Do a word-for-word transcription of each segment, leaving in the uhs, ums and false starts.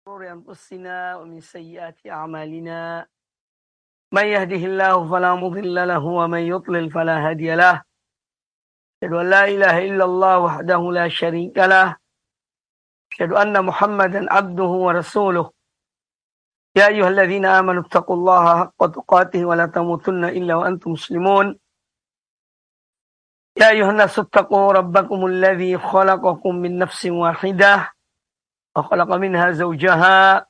شرور أنفسنا ومن سيئات أعمالنا من يهده الله فلا مضل له ومن يضلل فلا هادي له أشهد أن لا إله إلا الله وحده لا شريك له أشهد أن محمدا عبده ورسوله يا أيها الذين آمنوا اتقوا الله حق تقاته ولا تموتن إلا وأنتم مسلمون يا أيها الناس اتقوا ربكم الذي خلقكم من نفس واحدة وخلق منها زوجها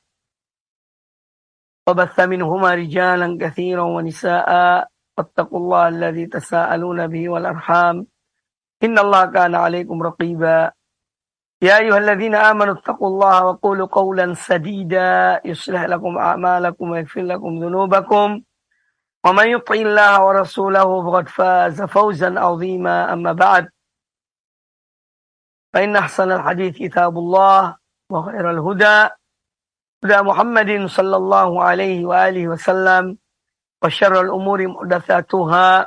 وبث منهما رجالا كثيرا ونساء واتقوا الله الذي تساءلون به والأرحام إن الله كان عليكم رقيبا يا أيها الذين آمنوا اتقوا الله وقولوا قولا سديدا يصلح لكم أعمالكم ويغفر لكم ذنوبكم ومن يطع الله ورسوله فقد فاز فوزا عظيما أما بعد فإن أحسن الحديث كتاب الله وخير الهدى هدى محمد صلى الله عليه وآله وسلم وشر الأمور محدثاتها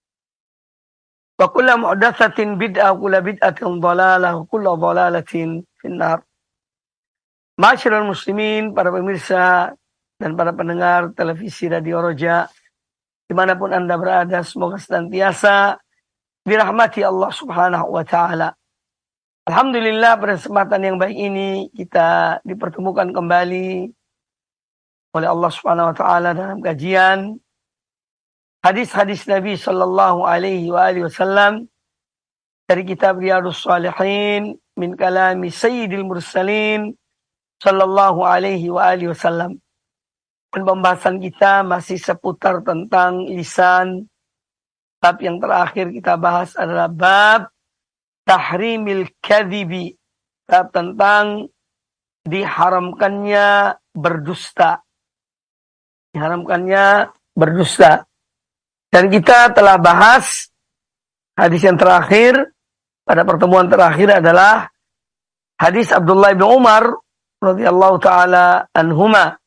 وكل محدثة بدعة وكل بدعة ضلالة وكل ضلالة في النار. Masyarul muslimin, para pemirsa dan para pendengar televisi Radio Roja dimanapun Anda berada, semoga senantiasa dirahmati Allah Subhanahu wa Ta'ala. Alhamdulillah, pada kesempatan yang baik ini kita dipertemukan kembali oleh Allah Subhanahu wa Ta'ala dalam kajian hadis-hadis Nabi sallallahu alaihi wa alihi wasallam dari kitab Riyadhus Shalihin min kalami Sayyidil Mursalin sallallahu alaihi wa alihi wasallam. Dan pembahasan kita masih seputar tentang lisan. Bab yang terakhir kita bahas adalah bab tahrimil kadhibi, bab tentang diharamkannya berdusta. Diharamkannya berdusta. Dan kita telah bahas hadis yang terakhir pada pertemuan terakhir adalah hadis Abdullah bin Umar radhiyallahu taala anhuma,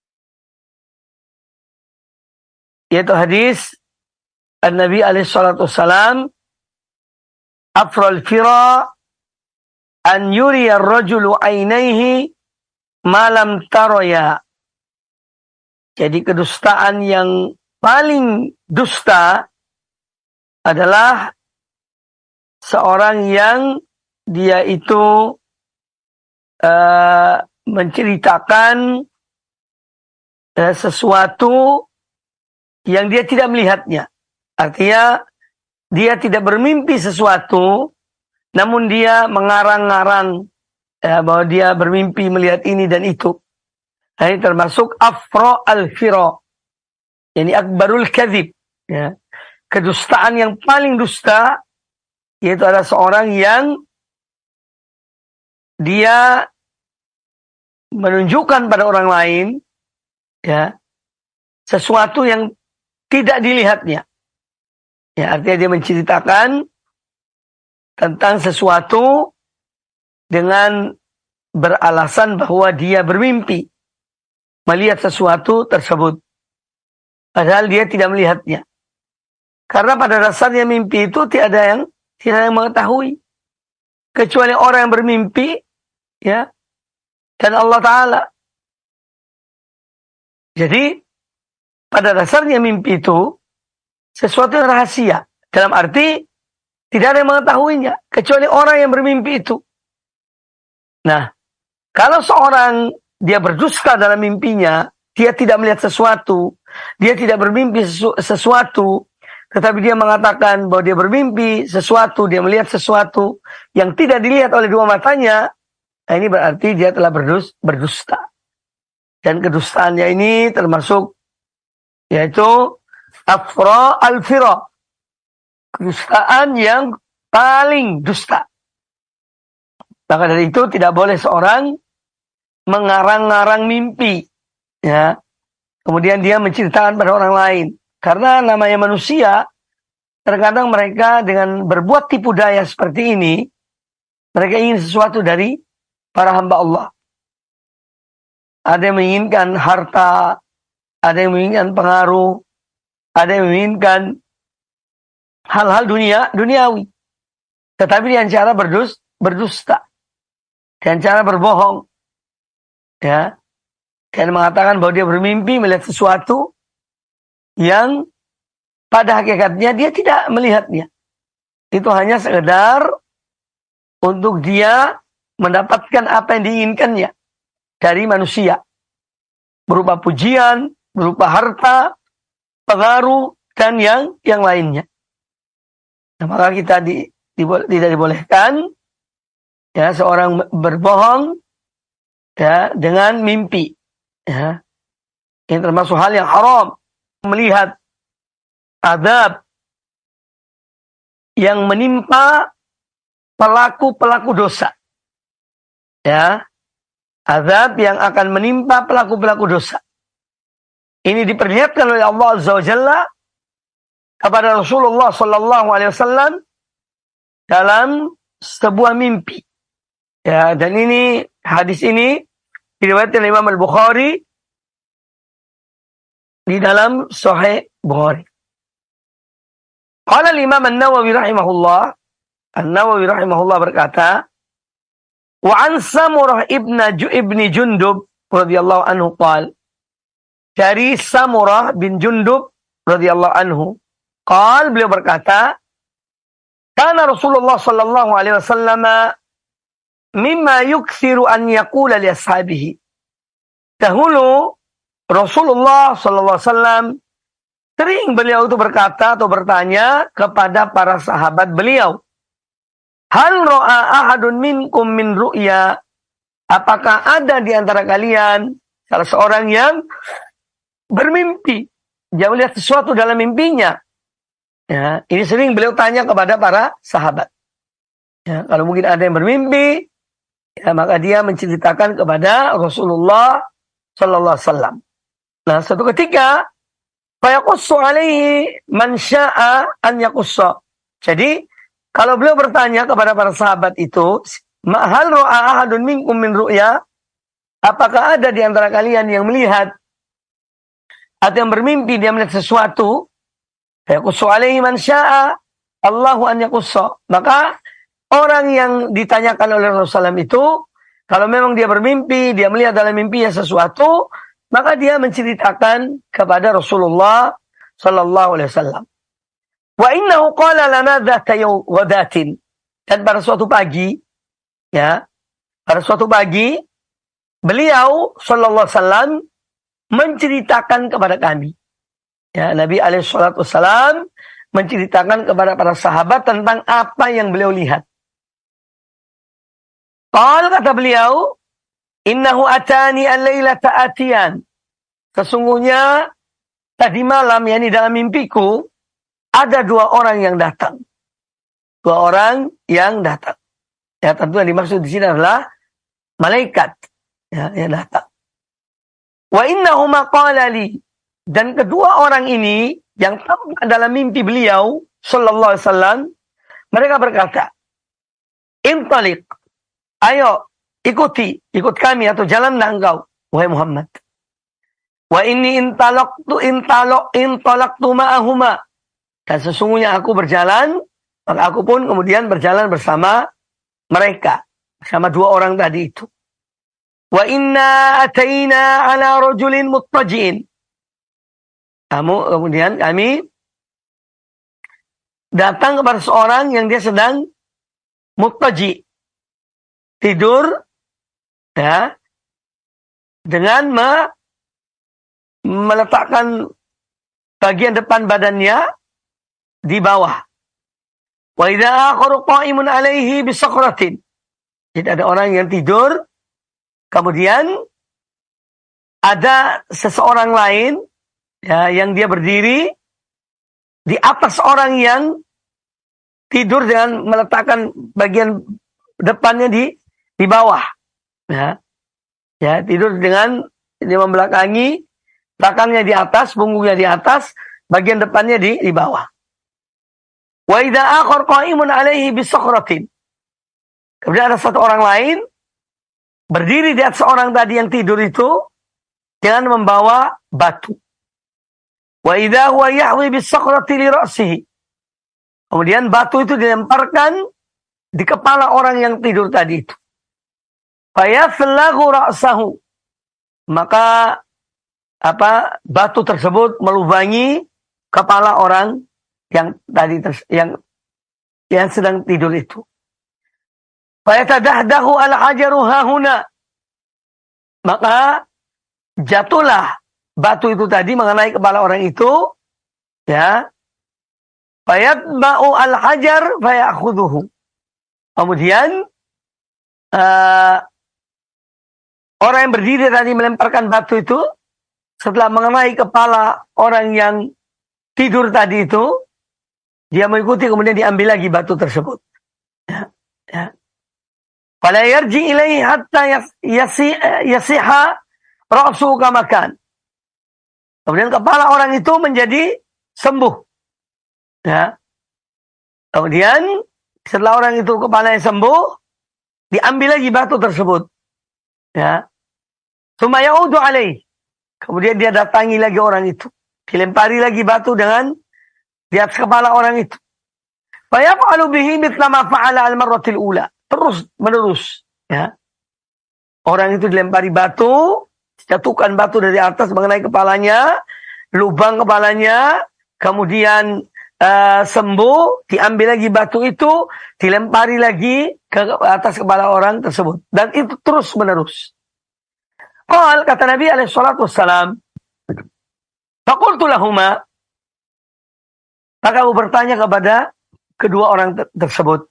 yaitu hadis An-Nabi alaihi salatu wassalam, afral fira an yuri ar-rajulu ainaihi ma lam taraya. Jadi kedustaan yang paling dusta adalah seorang yang dia itu uh, menceritakan uh, sesuatu yang dia tidak melihatnya. Artinya dia tidak bermimpi sesuatu, namun dia mengarang-ngarang ya, bahwa dia bermimpi melihat ini dan itu. Nah, ini termasuk afra al-fira, yani akbarul kadhib, ya. Kedustaan yang paling dusta, yaitu ada seorang yang dia menunjukkan pada orang lain ya sesuatu yang tidak dilihatnya. Ya, artinya dia menceritakan tentang sesuatu dengan beralasan bahwa dia bermimpi melihat sesuatu tersebut, padahal dia tidak melihatnya. Karena pada dasarnya mimpi itu tiada yang tidak yang mengetahui kecuali orang yang bermimpi, ya, dan Allah Ta'ala. Jadi pada dasarnya mimpi itu sesuatu yang rahasia, dalam arti tidak ada yang mengetahuinya kecuali orang yang bermimpi itu. Nah, kalau seorang dia berdusta dalam mimpinya, dia tidak melihat sesuatu, dia tidak bermimpi sesu sesuatu, tetapi dia mengatakan bahwa dia bermimpi sesuatu, dia melihat sesuatu yang tidak dilihat oleh dua matanya, nah ini berarti dia telah berdus berdusta. Dan kedustaannya ini termasuk yaitu afra al-fira, kedustaan yang paling dusta. Maka dari itu tidak boleh seorang mengarang-ngarang mimpi, ya, kemudian dia menceritakan pada orang lain. Karena namanya manusia, terkadang mereka dengan berbuat tipu daya seperti ini, mereka ingin sesuatu dari para hamba Allah. Ada yang menginginkan harta, ada yang menginginkan pengaruh, ada yang menginginkan hal-hal dunia, duniawi. Tetapi dengan cara berdus, berdusta, dengan cara berbohong. Ya, dan mengatakan bahwa dia bermimpi melihat sesuatu yang pada hakikatnya dia tidak melihatnya. Itu hanya sekedar untuk dia mendapatkan apa yang diinginkannya dari manusia. Berupa pujian, berupa harta, pengaruh, dan yang yang lainnya. Nah, maka kita di, di, tidak dibolehkan ya seorang berbohong ya dengan mimpi. Ya. Ini termasuk hal yang haram. Melihat azab yang menimpa pelaku-pelaku dosa. Ya. Azab yang akan menimpa pelaku-pelaku dosa. Ini diperlihatkan oleh Allah Azza wa Jalla kepada Rasulullah Sallallahu Alaihi Wasallam dalam sebuah mimpi. Ya, dan ini hadis ini diriwayatkan oleh Imam Al-Bukhari di dalam Sahih Bukhari. Qala al-Imam An-Nawawi rahimahullah, An-Nawawi rahimahullah berkata, wa an Samurah ibn ibni Jundub radhiyallahu anhu qala, dari Samurah bin Jundub radhiyallahu anhu qala, beliau berkata, kana Rasulullah sallallahu alaihi wasallam mimma yukthiru an yaqula li ashabihi. Dahulu Rasulullah sallallahu alaihi wasallam sering beliau itu berkata atau bertanya kepada para sahabat beliau, hal ra'a ahadun minkum min ru'ya, apakah ada di antara kalian salah seorang yang bermimpi, dia melihat sesuatu dalam mimpinya. Ya, ini sering beliau tanya kepada para sahabat. Ya, kalau mungkin ada yang bermimpi, ya, maka dia menceritakan kepada Rasulullah sallallahu alaihi wasallam. Nah, suatu ketika fayaqussu alaihi man syaa an yaqussa. Jadi, kalau beliau bertanya kepada para sahabat itu, hal ra'a ahadun minkum min ru'ya, apakah ada di antara kalian yang melihat atau yang bermimpi dia melihat sesuatu? Fayaqussu alaihi man syaa Allahu an yaqussa. Maka orang yang ditanyakan oleh Rasulullah itu, kalau memang dia bermimpi, dia melihat dalam mimpinya sesuatu, maka dia menceritakan kepada Rasulullah sallallahu alaihi wasallam. Wa innahu qala lana dzata ghadatin. Dan pada suatu pagi, ya, pada suatu pagi, beliau sallallahu alaihi wasallam menceritakan kepada kami. Ya, Nabi alaihi salatu wasallam menceritakan kepada para sahabat tentang apa yang beliau lihat. Qal, kata beliau, innahu atani al-lailata atiyan. Sesungguhnya tadi malam, yakni dalam mimpiku, ada dua orang yang datang. Dua orang yang datang. Ya, tentu yang dimaksud di sini adalah malaikat, ya, yang datang. Wa innahuma qala li. Dan kedua orang ini yang tampak dalam mimpi beliau sallallahu alaihi wasallam, mereka berkata, intaliq, ayo ikuti, ikut kami atau jalanlah engkau, wahai Muhammad. Wa inni intalaqtu intalaq intalaqtu ma'ahuma. Dan sesungguhnya aku berjalan, maka aku pun kemudian berjalan bersama mereka, bersama dua orang tadi itu. Wa inna ataina ala rajulin muttaji'in. Kamu kemudian kami datang kepada seorang yang dia sedang muttaji, tidur, ya, dengan me, meletakkan bagian depan badannya di bawah. Wa idza akharu qa'imun 'alaihi bisakratin. Jadi ada orang yang tidur, kemudian ada seseorang lain, ya, yang dia berdiri di atas orang yang tidur dengan meletakkan bagian depannya di di bawah. Ya, ya, tidur dengan dia membelakangi, belakangnya di atas, punggungnya di atas, bagian depannya di di bawah. Wa idza akhar qa'imun 'alaihi bisakratin. Kemudian ada satu orang lain berdiri di atas orang tadi yang tidur itu dengan membawa batu. Wa idza huwa yahwi bisakrati li ra'sihi. Kemudian batu itu dilemparkan di kepala orang yang tidur tadi itu. Fayaflaghu ra'sahu. maka apa batu tersebut melubangi kepala orang yang tadi ters, yang yang sedang tidur itu. Fayatadahdahu al-hajaru hahuna. Maka jatuhlah batu itu tadi mengenai kepala orang itu, ya. Fayatba'u al-hajar fayakhudhuhu. Kemudian uh, orang yang berdiri tadi melemparkan batu itu, setelah mengenai kepala orang yang tidur tadi itu, dia mengikuti, kemudian diambil lagi batu tersebut. Ya, ya. Fala yarji ilaihi hatta yasi, yasiha ra'su kama kan. Kemudian kepala orang itu menjadi sembuh. Ya. Kemudian setelah orang itu kepalanya sembuh, diambil lagi batu tersebut. Ya. Tsumma ya'udu alaihi. Kemudian dia datangi lagi orang itu. Dilempari lagi batu dengan di atas kepala orang itu. Fa yaf'alu bihi mithla ma fa'ala al-marratil ula. Terus menerus, ya. Orang itu dilempari batu, dijatuhkan batu dari atas mengenai kepalanya, lubang kepalanya, kemudian uh, sembuh, diambil lagi batu itu, dilempari lagi ke atas kepala orang tersebut, dan itu terus menerus. Qal, kata Nabi alaihi salatu wassalam, faqultu lahuma, maka aku bertanya kepada kedua orang ter tersebut,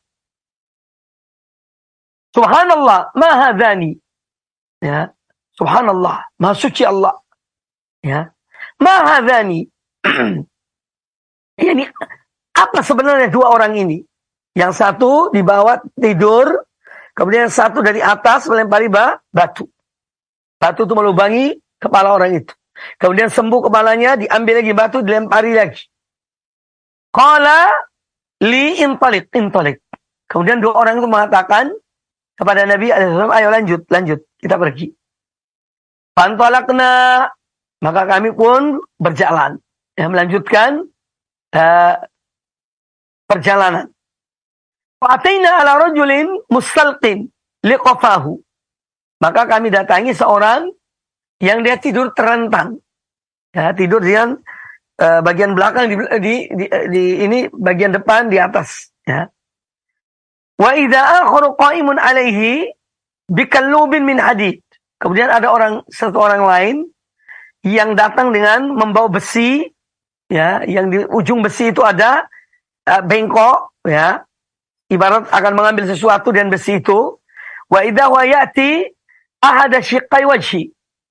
Subhanallah, ma hadani. Ya, Subhanallah, Maha suci Allah. Ya, ma hadani. Ini apa sebenarnya dua orang ini? Yang satu di bawah tidur, kemudian yang satu dari atas melempari batu. Batu itu melubangi kepala orang itu. Kemudian sembuh kepalanya, diambil lagi batu, dilempari lagi. Qala li intalik, intalik. Kemudian dua orang itu mengatakan kepada Nabi alaihi wasallam, ayo lanjut, lanjut, kita pergi. Fantalaqna, maka kami pun berjalan, ya, melanjutkan uh, perjalanan. Fa'ataina ala rajulin mustalqin liqafahu. Maka kami datangi seorang yang dia tidur terentang, ya, tidur dengan uh, bagian belakang di, di, di, di ini bagian depan di atas, ya. Wa idza akharu qa'imun alaihi bikallubin min hadid. Kemudian ada orang satu orang lain yang datang dengan membawa besi, ya, yang di ujung besi itu ada uh, bengkok, ya, ibarat akan mengambil sesuatu dan besi itu. Wa idza wa ya'ti ahada shiqqai wajhi.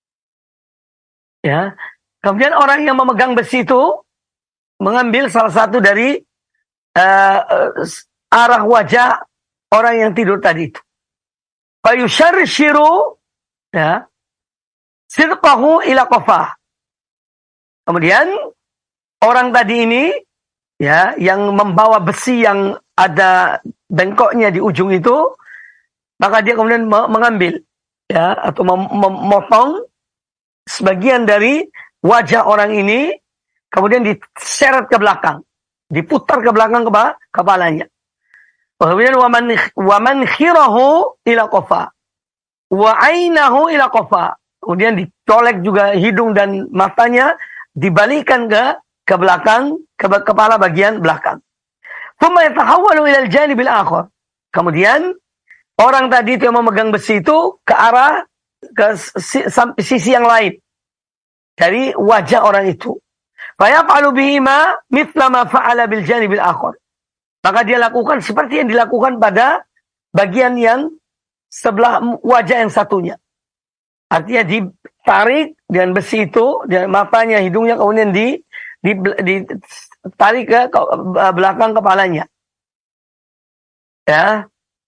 Ya. Kemudian orang yang memegang besi itu mengambil salah satu dari uh, uh, arah wajah orang yang tidur tadi itu. Fayusharshiru, ya, sirqahu ila qafah. Kemudian orang tadi ini, ya, yang membawa besi yang ada bengkoknya di ujung itu, maka dia kemudian mengambil, ya, atau memotong sebagian dari wajah orang ini, kemudian diseret ke belakang, diputar ke belakang kepala, kepalanya. Kemudian waman waman khirahu ila qafa wa ainahu ila qafa. Kemudian dicolek juga hidung dan matanya, dibalikkan ke ke belakang, ke kepala bagian belakang. Thumma yatahawwalu ila al-janib al-akhar. Kemudian orang tadi itu yang memegang besi itu ke arah ke sisi yang lain dari wajah orang itu. Fa yaf'alu bihi ma mithla ma fa'ala bil janib al-akhar. Maka dia lakukan seperti yang dilakukan pada bagian yang sebelah wajah yang satunya. Artinya ditarik dengan besi itu, dan matanya, hidungnya, kemudian di, di, ditarik ke, ke belakang kepalanya. Ya.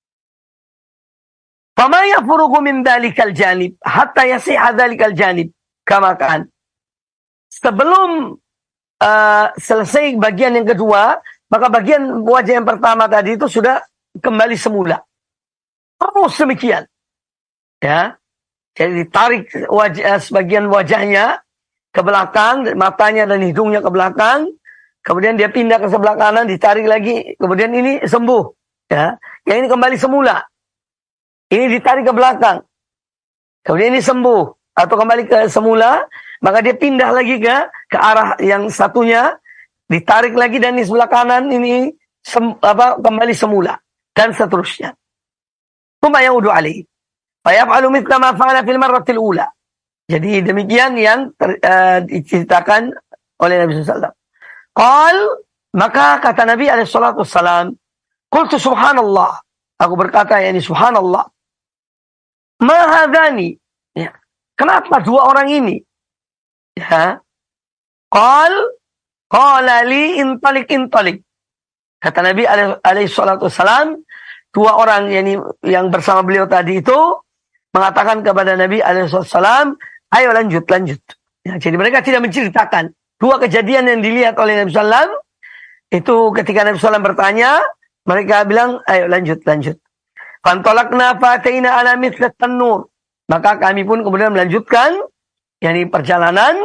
Fama yafurugu min dhalikal janib hatta yasiha dhalikal janib kama kan. Sebelum uh, selesai bagian yang kedua, maka bagian wajah yang pertama tadi itu sudah kembali semula. Terus demikian. Ya. Jadi ditarik wajah, sebagian wajahnya ke belakang, matanya dan hidungnya ke belakang. Kemudian dia pindah ke sebelah kanan, ditarik lagi. Kemudian ini sembuh. Ya. Yang ini kembali semula. Ini ditarik ke belakang. Kemudian ini sembuh. atau kembali ke semula, maka dia pindah lagi ke ke arah yang satunya, ditarik lagi dan di sebelah kanan ini sem, apa kembali semula dan seterusnya. Tsumma yaudu alaihi fa yaf'alu mithla ma fa'ala fil marratil ula. Jadi demikian yang ter, uh, diceritakan oleh Nabi sallallahu alaihi wasallam. Qal, maka kata Nabi alaihi salatu wassalam, qultu subhanallah, aku berkata yakni subhanallah. Ma hadzani, ya. Kenapa dua orang ini? Ya. Qal, qala li intalik intalik. Kata Nabi alaihi salatu wassalam, dua orang yakni yang bersama beliau tadi itu mengatakan kepada Nabi alaihi salatu wassalam, ayo lanjut, lanjut. Ya, jadi mereka tidak menceritakan dua kejadian yang dilihat oleh Nabi sallallahu alaihi wasallam. Itu ketika Nabi sallallahu alaihi wasallam bertanya, mereka bilang, ayo lanjut, lanjut. Fantolakna fataina ala mithlat tanur. Maka kami pun kemudian melanjutkan, yakni perjalanan.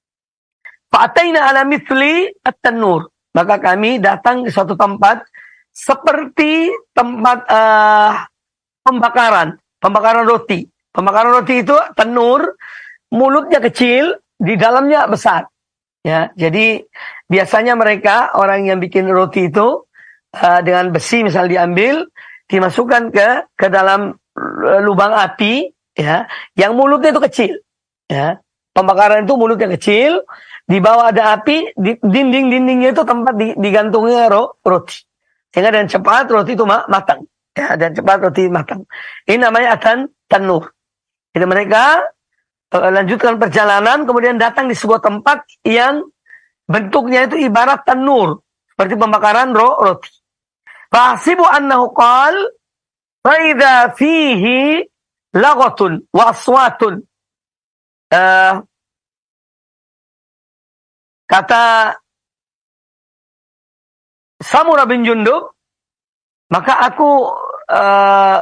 Fataina ala mithli at-tanur. Maka kami datang ke suatu tempat seperti tempat uh, pembakaran, pembakaran roti. Pembakaran roti itu tanur, mulutnya kecil, di dalamnya besar. Ya, jadi biasanya mereka orang yang bikin roti itu uh, dengan besi misal diambil, dimasukkan ke ke dalam lubang api, ya, yang mulutnya itu kecil. Ya, pembakaran itu mulutnya kecil, di bawah ada api, di dinding-dindingnya itu tempat digantungnya ro, roti. Sehingga dengan cepat roti itu matang. Ya, dan cepat roti matang. Ini namanya atan tanur. Jadi mereka lanjutkan perjalanan, kemudian datang di sebuah tempat yang bentuknya itu ibarat tanur, seperti pembakaran ro roti. Fahsibu annahu qal, fa idza fihi laghatun wa aswatun. Uh, kata Samurah bin Jundub, maka aku uh,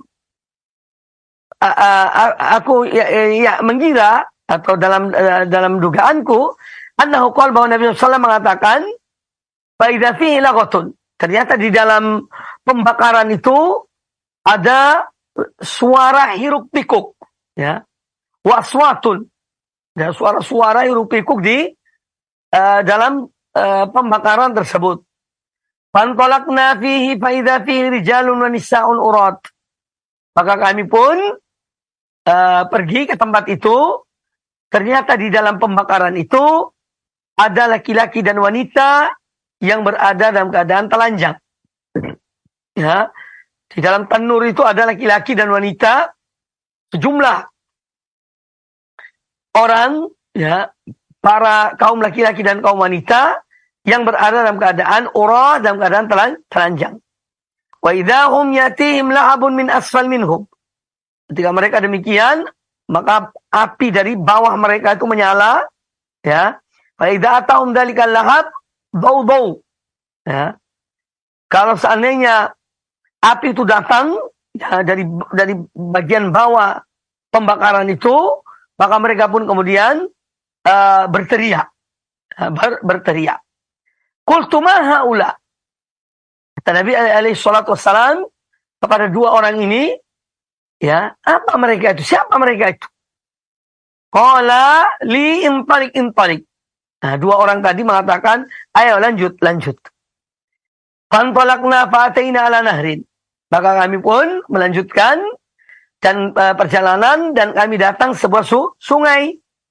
Uh, uh, aku ya, ya mengira atau dalam uh, dalam dugaanku annahu qala bahwa Nabi sallallahu alaihi wasallam mengatakan fa idza fihi laghatun, ternyata di dalam pembakaran itu ada suara hiruk pikuk, ya, waswatun, ya, suara-suara hiruk pikuk di uh, dalam uh, pembakaran tersebut. Fantalaqna fihi fa idza fihi rijalun wa nisa'un urat. Maka kami pun Uh, pergi ke tempat itu, ternyata di dalam pembakaran itu ada laki-laki dan wanita yang berada dalam keadaan telanjang. Ya, di dalam tanur itu ada laki-laki dan wanita, sejumlah orang, ya, para kaum laki-laki dan kaum wanita yang berada dalam keadaan urah, dalam keadaan telanjang. Wa idahum yatihim lahabun min asfal minhum. Ketika mereka demikian, maka api dari bawah mereka itu menyala, ya. Fa idza atahum dalikal lahab daw-daw. Ya. Kalau seandainya api itu datang, ya, dari dari bagian bawah pembakaran itu, maka mereka pun kemudian uh, berteriak, uh, ber, berteriak. Qultu ma haula. Kata Nabi alaihi salatu wassalam kepada dua orang ini, ya, apa mereka itu? Siapa mereka itu? Qala li intalik intalik. Nah, dua orang tadi mengatakan, ayo lanjut, lanjut. Fantalaqna fataina ala nahrin. Maka kami pun melanjutkan dan uh, perjalanan dan kami datang sebuah su sungai.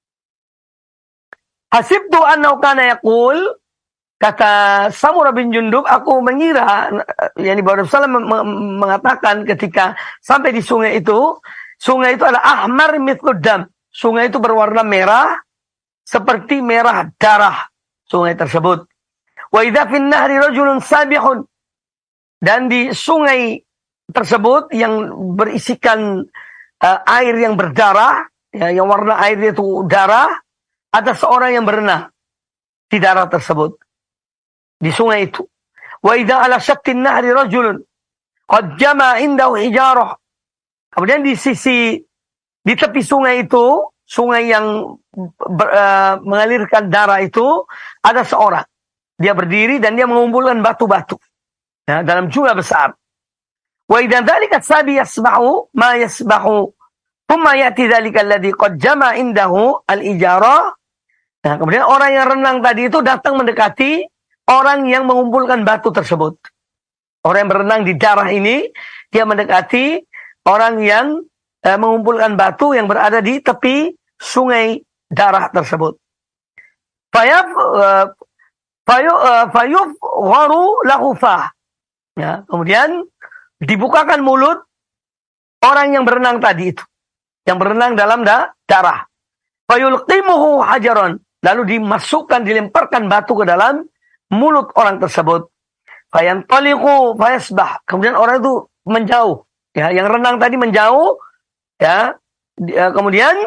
Hasibtu annahu kana yaqul, kata Samurah bin Jundub, aku mengira, yakni bahwa Rasulullah mengatakan ketika sampai di sungai itu, sungai itu adalah ahmar mithlud dam. Sungai itu berwarna merah seperti merah darah sungai tersebut. Wa idza fin nahri rajulun sabihun. Dan di sungai tersebut yang berisikan uh, air yang berdarah, ya, yang warna airnya itu darah, ada seorang yang berenang di darah tersebut, di sungai itu. Wa idza ala syattin nahri rajulun qad jama indahu hijarah. Kemudian di sisi, di tepi sungai itu, sungai yang ber, uh, mengalirkan darah itu, ada seorang. Dia berdiri dan dia mengumpulkan batu-batu, ya, dalam jumlah besar. Wa idza dzalika sabi yasbahu ma yasbahu Thumma ya'ti dzalika alladzi qad jama' indahu al-ijarah. Nah, kemudian orang yang renang tadi itu datang mendekati orang yang mengumpulkan batu tersebut. Orang yang berenang di darah ini, dia mendekati orang yang eh, mengumpulkan batu yang berada di tepi sungai darah tersebut. Fayaf uh, fayu uh, fayuf gharu lahu fah. Ya, kemudian dibukakan mulut orang yang berenang tadi itu, yang berenang dalam da, darah. Fayulqimuhu hajaron, lalu dimasukkan, dilemparkan batu ke dalam mulut orang tersebut. Fayantaliqu fayasbah, kemudian orang itu menjauh, ya, yang renang tadi menjauh, ya, kemudian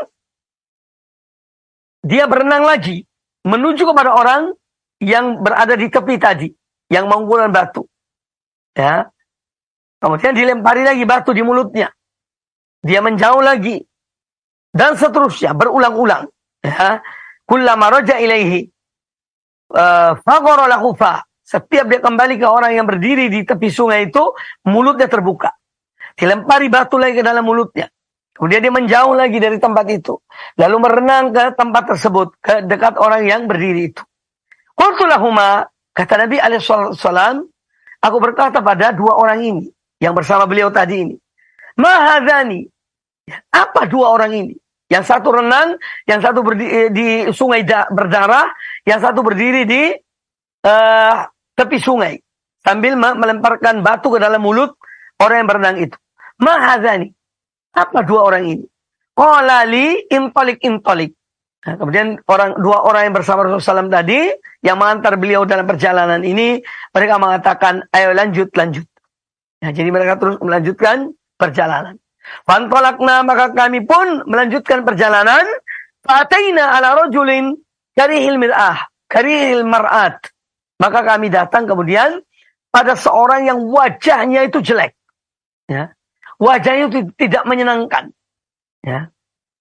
dia berenang lagi menuju kepada orang yang berada di tepi tadi, yang mengumpulkan batu. Ya. Kemudian dilempari lagi batu di mulutnya. Dia menjauh lagi. Dan seterusnya, berulang-ulang. Ya. Kullama raja ilaihi faghara lahu fa. Setiap dia kembali ke orang yang berdiri di tepi sungai itu, mulutnya terbuka. Dilempari batu lagi ke dalam mulutnya. Kemudian dia menjauh lagi dari tempat itu. Lalu merenang ke tempat tersebut, ke dekat orang yang berdiri itu. Qultu lahuma, kata Nabi alaihi wasallam, aku berkata pada dua orang ini, yang bersama beliau tadi ini. Ma hadzani, apa dua orang ini? Yang satu renang, yang satu berdiri di sungai berdarah, yang satu berdiri di uh, tepi sungai. Sambil melemparkan batu ke dalam mulut orang yang berenang itu. Ma hadzani, apa dua orang ini? Qala li intalik intalik. Nah, kemudian orang dua orang yang bersama Rasulullah shallallahu alaihi wasallam tadi, yang mengantar beliau dalam perjalanan ini, mereka mengatakan, ayo lanjut, lanjut. Nah, jadi mereka terus melanjutkan perjalanan. Fantolakna, maka kami pun melanjutkan perjalanan. Fataina ala rajulin karihil mir'ah, karihil mar'at. Maka kami datang kemudian pada seorang yang wajahnya itu jelek. Ya. Wajahnya itu tidak menyenangkan. Ya.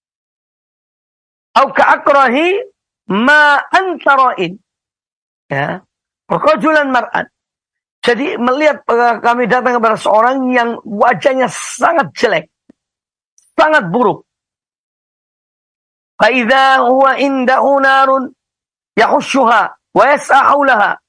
Au ka'akrahi ma antara'in. Ya. Rajulan mar'at. Jadi melihat uh, kami datang kepada seorang yang wajahnya sangat jelek. Sangat buruk. Fa idza huwa indahu narun yahushuha wa yas'a haulaha.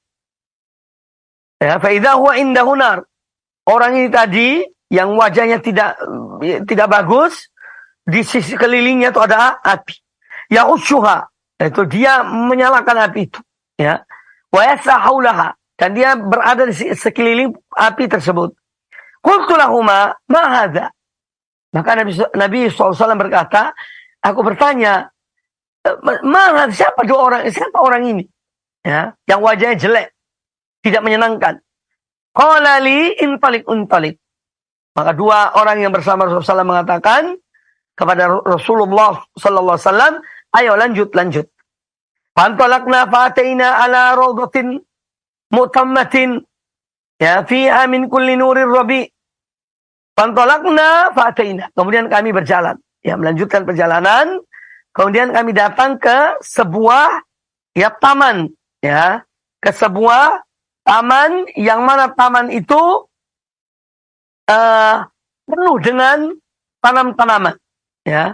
Ya, fa idza huwa indahu nar. Orang ini tadi yang wajahnya tidak tidak bagus, di sisi kelilingnya itu ada api. Yahushuha, itu dia menyalakan api itu, ya. Wa yas'a haulaha, dan dia berada di sekeliling api tersebut. Qultu lahuma ma hadza. Maka Nabi, Nabi shallallahu alaihi wasallam berkata, aku bertanya, ma siapa dua orang, siapa orang ini? Ya, yang wajahnya jelek, tidak menyenangkan. Qala li intalik intalik. Maka dua orang yang bersama Rasulullah shallallahu alaihi wasallam mengatakan kepada Rasulullah shallallahu alaihi wasallam, ayo lanjut, lanjut. Fantolakna fataina ala rawdatin mu'tammatin, ya, fiha min kulli nurir rabi. Fantolakna fataina. Kemudian kami berjalan, ya, melanjutkan perjalanan. Kemudian kami datang ke sebuah, ya, taman, ya, ke sebuah taman yang mana taman itu uh, penuh dengan tanam-tanaman, ya.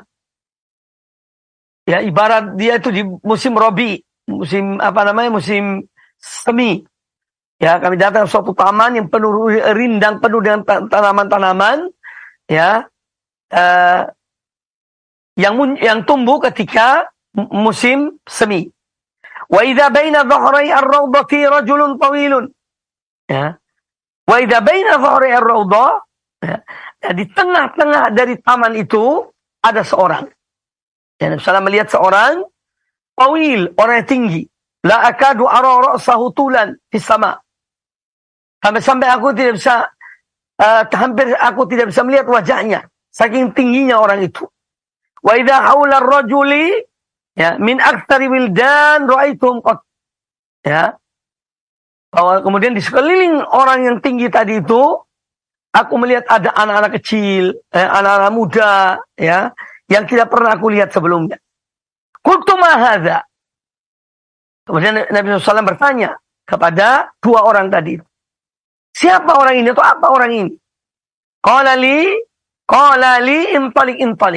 Ya, ibarat dia itu di musim robi, musim apa namanya, musim semi. Ya, kami datang ke suatu taman yang penuh rindang, penuh dengan tanaman-tanaman, ya, uh, yang yang tumbuh ketika musim semi. Wa idza baina dhahrai ar-rawdati rajulun tawilun. Ya. Wa idza baina dhahrai ar-rawdah, ya, di tengah-tengah dari taman itu ada seorang. Ya, Nabi sallallahu alaihi wasallam melihat seorang tawil, orang yang tinggi. La akadu ara ra'sahu tulan fis sama. Sampai-sampai aku tidak bisa, uh, hampir aku tidak bisa melihat wajahnya, saking tingginya orang itu. Wa idza haula ar-rajuli, ya, min aktsari wildan ra'aituhum qad. Ya. Bahwa kemudian di sekeliling orang yang tinggi tadi itu, aku melihat ada anak-anak kecil, eh, anak-anak muda, ya, yang tidak pernah aku lihat sebelumnya. Qultu ma hadza. Kemudian Nabi shallallahu alaihi wasallam bertanya kepada dua orang tadi, siapa orang ini atau apa orang ini? Qala li, qala li intalik intalik.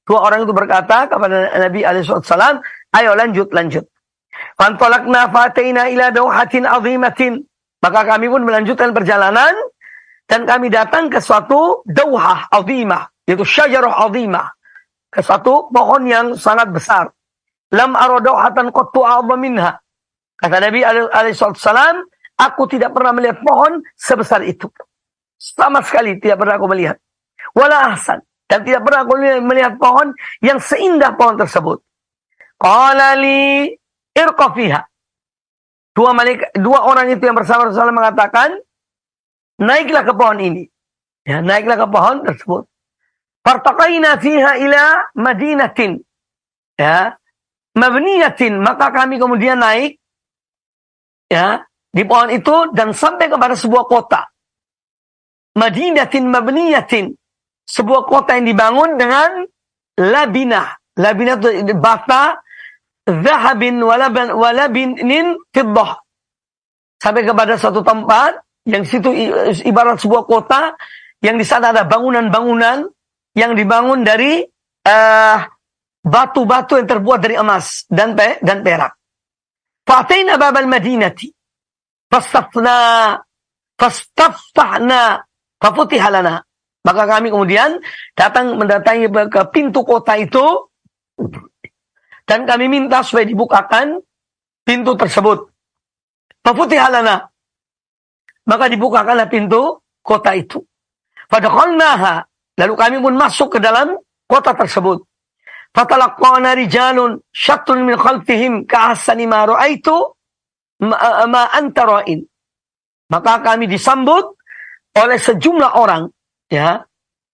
Dua orang itu berkata kepada Nabi alaihi wasallam, ayo lanjut, lanjut. Fantolakna fataina ila dawhatin azimatin. Maka kami pun melanjutkan perjalanan dan kami datang ke suatu dawhah azimah, yaitu syajarah azimah, ke suatu pohon yang sangat besar. Lam ara dawhatan qattu a'dham minha. Kata Nabi alaihi wasallam, aku tidak pernah melihat pohon sebesar itu. Sama sekali tidak pernah aku melihat. Wala ahsan. Dan tidak pernah aku melihat pohon yang seindah pohon tersebut. Qala li irqa fiha. Dua malaikat, dua orang itu yang bersama Rasulullah mengatakan, naiklah ke pohon ini. Ya, naiklah ke pohon tersebut. Fartaqaina fiha ila madinatin. Ya, mabniyatin. Maka kami kemudian naik ya, di pohon itu dan sampai kepada sebuah kota. Madinatin mabniyatin. Sebuah kota yang dibangun dengan labinah. Labinah itu bata, zahabin walaban walabinin fiddah. Sampai kepada suatu tempat yang situ ibarat sebuah kota yang di sana ada bangunan-bangunan yang dibangun dari batu-batu uh, yang terbuat dari emas dan pe dan perak. Fa'ataina babal madinati fastafna fastaftahna fafutiha lana. Maka kami kemudian datang mendatangi ke pintu kota itu dan kami minta supaya dibukakan pintu tersebut. Fafutiha lana. Maka dibukakanlah pintu kota itu. Fadakhalnaha. Lalu kami pun masuk ke dalam kota tersebut. Fatalaqqana rijalun syattun min khalfihim ka'ahsani ma ra'aitu ma anta ra'in. Maka kami disambut oleh sejumlah orang, ya,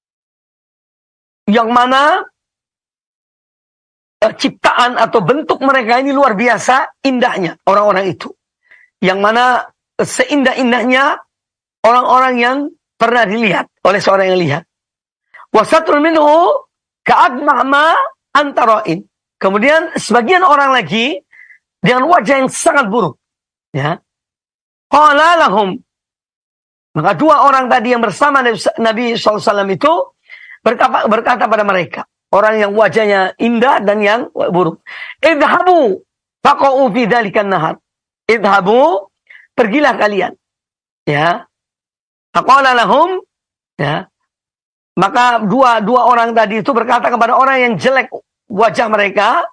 yang mana eh, ciptaan atau bentuk mereka ini luar biasa indahnya orang-orang itu, yang mana eh, seindah-indahnya orang-orang yang pernah dilihat oleh seorang yang lihat. Wasatul minhu ka'admah ma antara'in. Kemudian sebagian orang lagi dengan wajah yang sangat buruk, ya. Qala lahum. Maka dua orang tadi yang bersama Nabi shallallahu alaihi wasallam itu berkata, berkata pada mereka, orang yang wajahnya indah dan yang buruk, idhabu faqa'u fi dzalikan nahar. Idhabu, pergilah kalian. Ya. Faqala lahum, ya. Maka dua dua orang tadi itu berkata kepada orang yang jelek wajah mereka,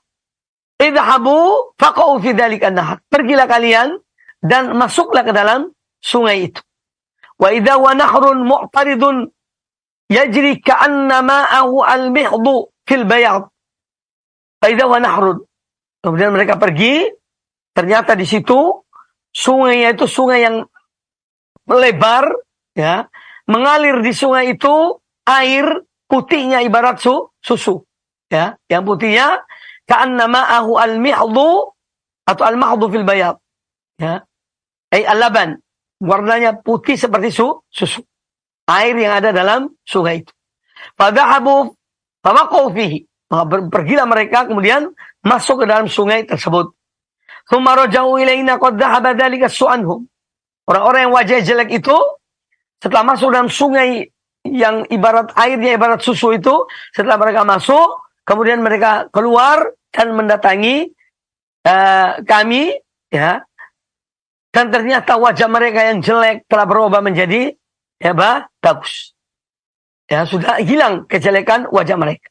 idhabu faqa'u fi dzalikan nahar. Pergilah kalian dan masuklah ke dalam sungai itu. Wa idza wa nahrun mu'taridun yajri ka'anna ma'ahu al-mihdu fil bayad. Fa idza wa nahrun. Kemudian mereka pergi, ternyata di situ sungainya itu sungai yang lebar, ya, mengalir di sungai itu air putihnya ibarat su, susu, ya, yang putihnya ka'anna ma'ahu al-mihdu atau al-mahdu fil bayad, ya, ay al-laban. Warnanya putih seperti su, susu. Air yang ada dalam sungai itu. Fadhahabu famaqau fihi. Maka pergilah mereka kemudian masuk ke dalam sungai tersebut. Tsumma raja'u ilaina qad dhahaba dzalika su'anhum. Orang-orang yang wajah jelek itu setelah masuk dalam sungai yang ibarat airnya ibarat susu itu, setelah mereka masuk, kemudian mereka keluar dan mendatangi uh, kami, ya. Dan ternyata wajah mereka yang jelek telah berubah menjadi ya bah, bagus. Ya, sudah hilang kejelekan wajah mereka.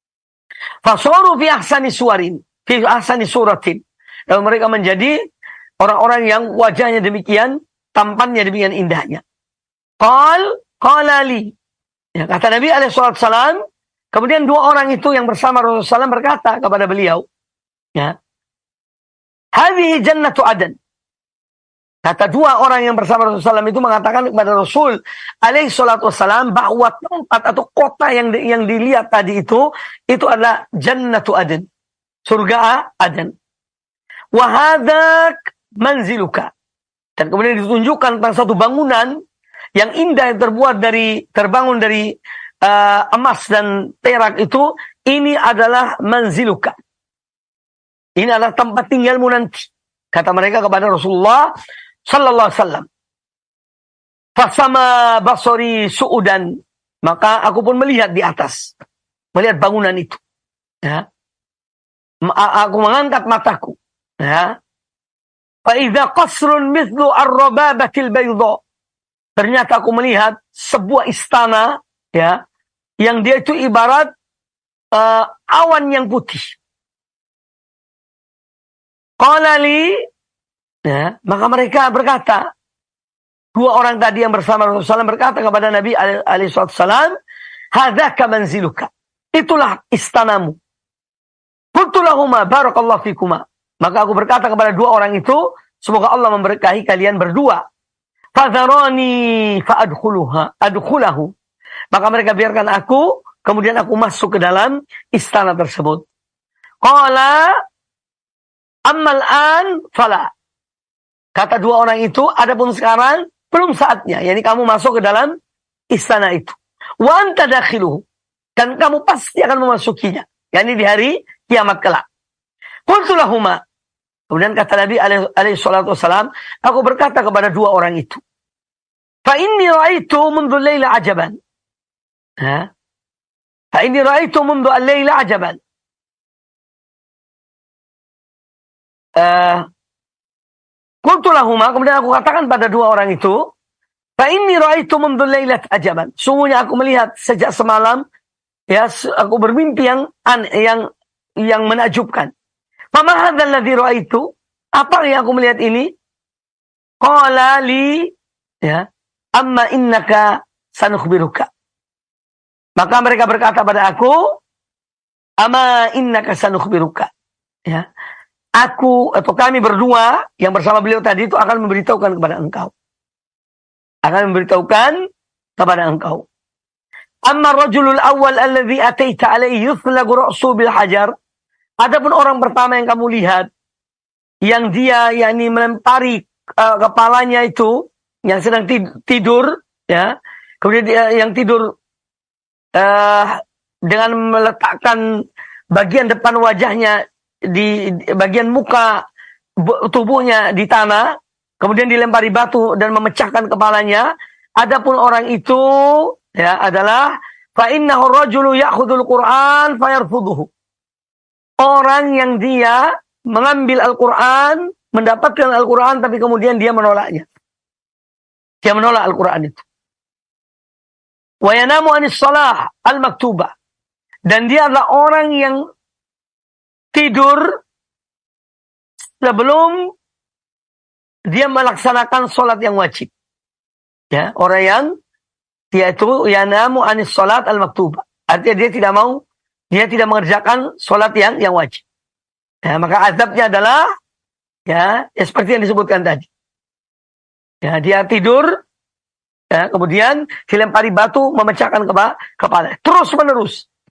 Fasoru fi ahsani suwarin, fi ahsani suratin. Lalu mereka menjadi orang-orang yang wajahnya demikian, tampannya demikian indahnya. Qal qala li. Ya, kata Nabi alaihi wasallam, kemudian dua orang itu yang bersama Rasulullah shallallahu alaihi wasallam berkata kepada beliau, ya, hadhihi jannatu adan. Kata dua orang yang bersama Rasulullah shallallahu alaihi wasallam itu mengatakan kepada Rasul alaihi salatu wasallam bahwa tempat atau kota yang di, yang dilihat tadi itu itu adalah Jannatu Aden, surga Aden. Wa hadak manziluka. Dan kemudian ditunjukkan tentang satu bangunan yang indah yang terbuat dari terbangun dari uh, emas dan perak itu, ini adalah manziluka. Ini adalah tempat tinggalmu nanti. Kata mereka kepada Rasulullah sallallahu alaihi wasallam. Fasama basori su'udan. Maka aku pun melihat di atas. Melihat bangunan itu. Ya. Aku mengangkat mataku. Ya. Fa idza qasrun mithlu ar-rababatil bayda. Ternyata aku melihat sebuah istana, ya, yang dia itu ibarat uh, awan yang putih. Qala li, ya, maka mereka berkata, dua orang tadi yang bersama Rasulullah shallallahu alaihi wasallam berkata kepada Nabi alaihi wasallam, hadzaka manziluka. Itulah istanamu. Qultu lahuma barakallahu fikuma. Maka aku berkata kepada dua orang itu, semoga Allah memberkahi kalian berdua. Fadharani fa'adkhuluha adkhulahu. Maka mereka biarkan aku, kemudian aku masuk ke dalam istana tersebut. Qala ammal an fala. Kata dua orang itu, adapun sekarang belum saatnya. Yani kamu masuk ke dalam istana itu. Wa anta dakhiluhu. Dan kamu pasti akan memasukinya. Yani di hari kiamat kelak. Qultu lahuma. Kemudian kata Nabi alaihi salatu wassalam, aku berkata kepada dua orang itu, fa inni ra'aitu mundu al-laila ajaban. Ha? Fa inni ra'aitu mundu al-laila ajaban. Uh, Qultu lahuma, kemudian aku katakan pada dua orang itu, fa inni ra'aitu mundu al-laila ajaban. Sungguhnya aku melihat sejak semalam, ya, aku bermimpi yang yang yang menakjubkan. Fama hadzal ladzi ra'aitu? Apa yang aku melihat ini? Qala li, ya, amma innaka sanukhbiruka. Maka mereka berkata pada aku, amma innaka sanukhbiruka. Ya. Aku atau kami berdua yang bersama beliau tadi itu akan memberitahukan kepada engkau. Akan memberitahukan kepada engkau. Amma rajulul awwal alladhi ataita alaihi yuthlagu ra'su bil hajar. Adapun orang pertama yang kamu lihat, yang dia yakni melempari uh, kepalanya itu, yang sedang tidur, ya, kemudian dia yang tidur uh, dengan meletakkan bagian depan wajahnya di, di bagian muka tubuhnya di tanah, kemudian dilempari batu dan memecahkan kepalanya. Adapun orang itu, ya, adalah fa innahu rajulu ya'khudul Qur'an fayarfuduhu. Orang yang dia mengambil Al-Quran, mendapatkan Al-Quran, tapi kemudian dia menolaknya. Dia menolak Al-Quran itu. Wa yanamu anis salah al-maktubah. Dan dia adalah orang yang tidur sebelum dia melaksanakan sholat yang wajib. Ya, orang yang dia itu yanamu anis salat al-maktubah. Artinya dia tidak mau, dia tidak mengerjakan sholat yang yang wajib. Ya, maka azabnya adalah, ya, ya seperti yang disebutkan tadi. Ya, dia tidur, ya, kemudian dilempari batu memecahkan kepala, kepala. Terus menerus.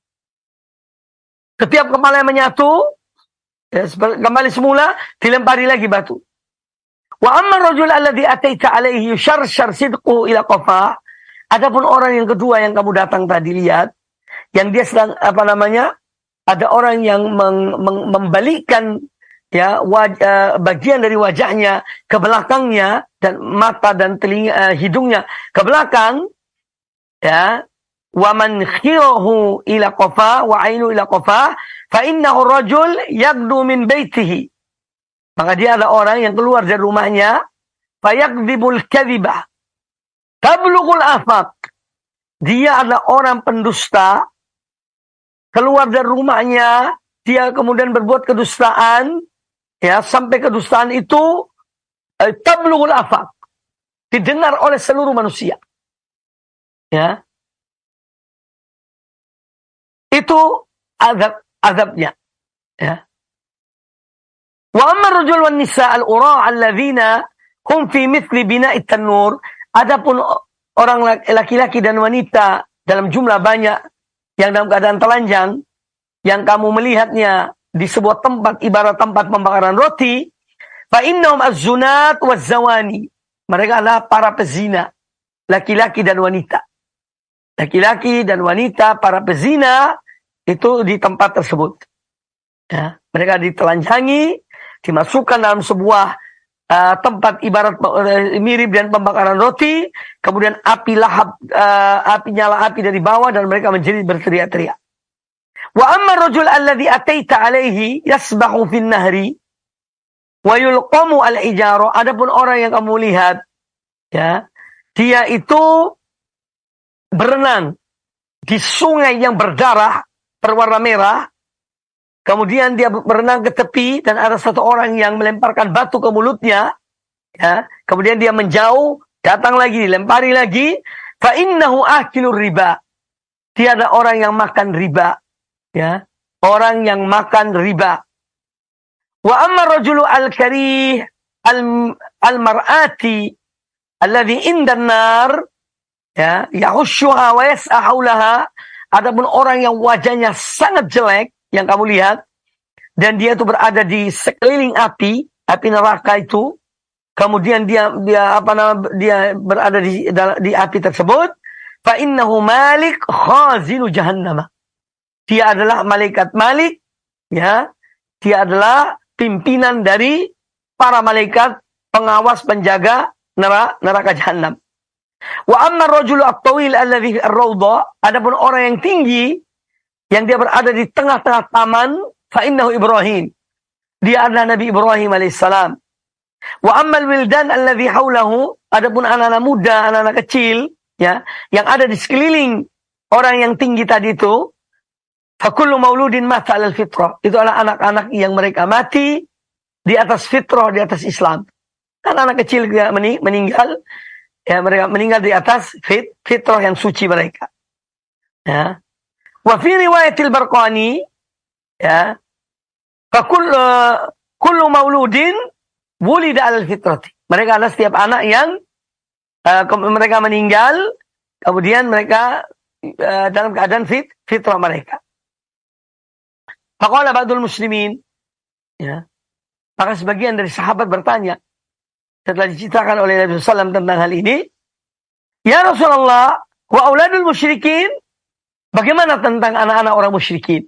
Setiap kepala yang menyatu, ya, kembali semula, dilempari lagi batu. Wa amma rajul alladhi ataita alaihi yusharshar sidquhu ila qafah. Adapun orang yang kedua yang kamu datang tadi lihat, yang dia sedang apa namanya, ada orang yang meng, meng, membalikkan, ya, wajah, bagian dari wajahnya ke belakangnya dan mata dan telinga uh, hidungnya ke belakang, ya, wa man khirahu ila qafa wa ainu ila qafa fa innahu rajul yaqdu min baitihi. Maka dia adalah orang yang keluar dari rumahnya, fa yakdzibul kadzibah tablughul afaq. Dia adalah orang pendusta, keluar dari rumahnya, dia kemudian berbuat kedustaan, ya, sampai kedustaan itu eh, tablughul afaq, didengar oleh seluruh manusia. Ya. Itu azab azabnya, ya. Wa amma rajul wan nisa al-ura' alladzina hum fi mithli bina'i tanur. Adapun orang laki-laki dan wanita dalam jumlah banyak yang dalam keadaan telanjang, yang kamu melihatnya di sebuah tempat ibarat tempat pembakaran roti, fa innahum az-zunat waz-zawani. Mereka adalah para pezina, laki-laki dan wanita. Laki-laki dan wanita para pezina itu di tempat tersebut. Ya, mereka ditelanjangi, dimasukkan dalam sebuah uh, tempat ibarat uh, mirip dan pembakaran roti, kemudian api lahap, uh, api nyala api dari bawah dan mereka menjadi berteriak-teriak. Wa amma rajul alladhi ataita alaihi yasbahu fin nahri wa yulqamu al-ijara. Adapun orang yang kamu lihat, ya, dia itu berenang di sungai yang berdarah berwarna merah. Kemudian dia berenang ke tepi dan ada satu orang yang melemparkan batu ke mulutnya. Ya, kemudian dia menjauh, datang lagi, dilempari lagi. Fa innahu akilur riba. Dia ada orang yang makan riba. Ya, orang yang makan riba. Wa amma rajulu al-karih al-mar'ati alladhi indan nar, ya, yahushuha wa yas'a haulaha. Adapun orang yang wajahnya sangat jelek yang kamu lihat, dan dia itu berada di sekeliling api, api neraka itu, kemudian dia dia apa nama dia berada di di api tersebut, fa innahu malik khazinu jahannam. Dia adalah malaikat Malik, ya. Dia adalah pimpinan dari para malaikat pengawas penjaga neraka, neraka jahanam. Wa amma ar-rajulu at-tawil alladhi fi ar-rawda, adapun orang yang tinggi yang dia berada di tengah-tengah taman, fa innahu Ibrahim. Dia adalah Nabi Ibrahim alaihissalam. Wa ammal wildan alladhi haulahu, adapun anak-anak muda, anak-anak kecil, ya, yang ada di sekeliling orang yang tinggi tadi itu, fa kullu mauludin mata 'alal fitrah. Itu adalah anak-anak yang mereka mati di atas fitrah, di atas Islam. Karena anak kecil meninggal, ya, mereka meninggal di atas fit, fitrah yang suci mereka. Ya. Wa fi riwayatil Barqani, ya, fa kullu kullu mauludin wulida al fitrati. Mereka adalah setiap anak yang uh, mereka meninggal, kemudian mereka uh, dalam keadaan fit, fitrah mereka. Faqala ba'dul muslimin, ya, maka sebagian dari sahabat bertanya setelah diceritakan oleh Nabi sallallahu alaihi wasallam tentang hal ini, ya Rasulullah, wa auladul musyrikin, bagaimana tentang anak-anak orang musyrikin?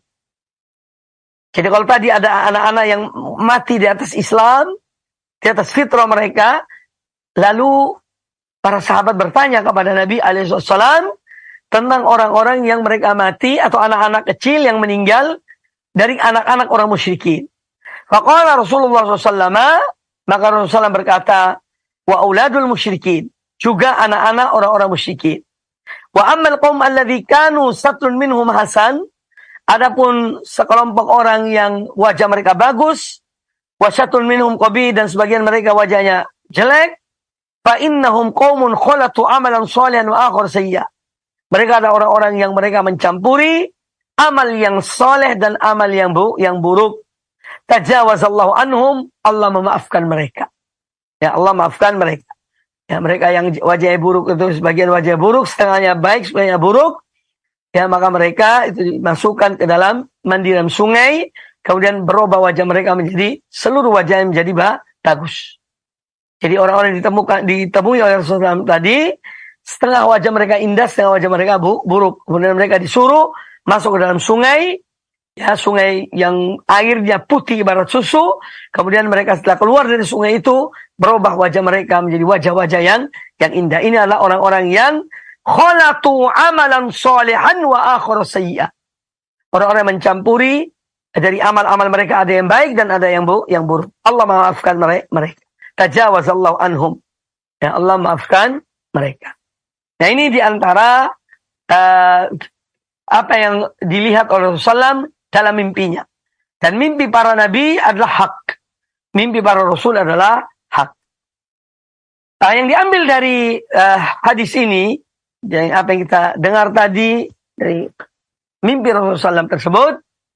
Jadi kalau tadi ada anak-anak yang mati di atas Islam, di atas fitrah mereka, lalu para sahabat bertanya kepada Nabi alaihi wasallam tentang orang-orang yang mereka mati atau anak-anak kecil yang meninggal dari anak-anak orang musyrikin. Faqala Rasulullah sallallahu alaihi wasallam, maka Rasulullah berkata, wa auladul musyrikin, juga anak-anak orang-orang musyrikin. Wa ammal qaum alladzi kanu satrun minhum hasan, adapun sekelompok orang yang wajah mereka bagus, wa satrun minhum qabi, dan sebagian mereka wajahnya jelek, fa innahum qaumun khalatu amalan shalihan wa akhar sayya. Mereka ada orang-orang yang mereka mencampuri amal yang soleh dan amal yang bu yang buruk. Tajawazallahu anhum, Allah memaafkan mereka. Ya, Allah maafkan mereka. Ya, mereka yang wajahnya buruk itu sebagian wajah buruk, setengahnya baik, setengahnya buruk. Ya, maka mereka itu dimasukkan ke dalam mandi dalam sungai, kemudian berubah wajah mereka menjadi seluruh wajahnya menjadi bah, bagus. Jadi orang-orang yang ditemukan ditemui oleh Rasulullah tadi, setengah wajah mereka indah, setengah wajah mereka bu, buruk. Kemudian mereka disuruh masuk ke dalam sungai, ya, sungai yang airnya putih ibarat susu. Kemudian mereka setelah keluar dari sungai itu, berubah wajah mereka menjadi wajah-wajah yang yang indah. Ini adalah orang-orang yang khalatu amalan sholihan wa akhar sayyi'ah. Orang-orang yang mencampuri dari amal-amal mereka, ada yang baik dan ada yang bu, yang buruk. Allah maafkan mereka. Tajawazallahu anhum. Ya, Allah maafkan mereka. Nah, ini diantara uh, apa yang dilihat oleh Rasulullah dalam mimpinya. Dan mimpi para nabi adalah hak. Mimpi para rasul adalah hak. Nah, yang diambil dari uh, hadis ini, yang apa yang kita dengar tadi dari mimpi Rasulullah shallallahu alaihi wasallam tersebut,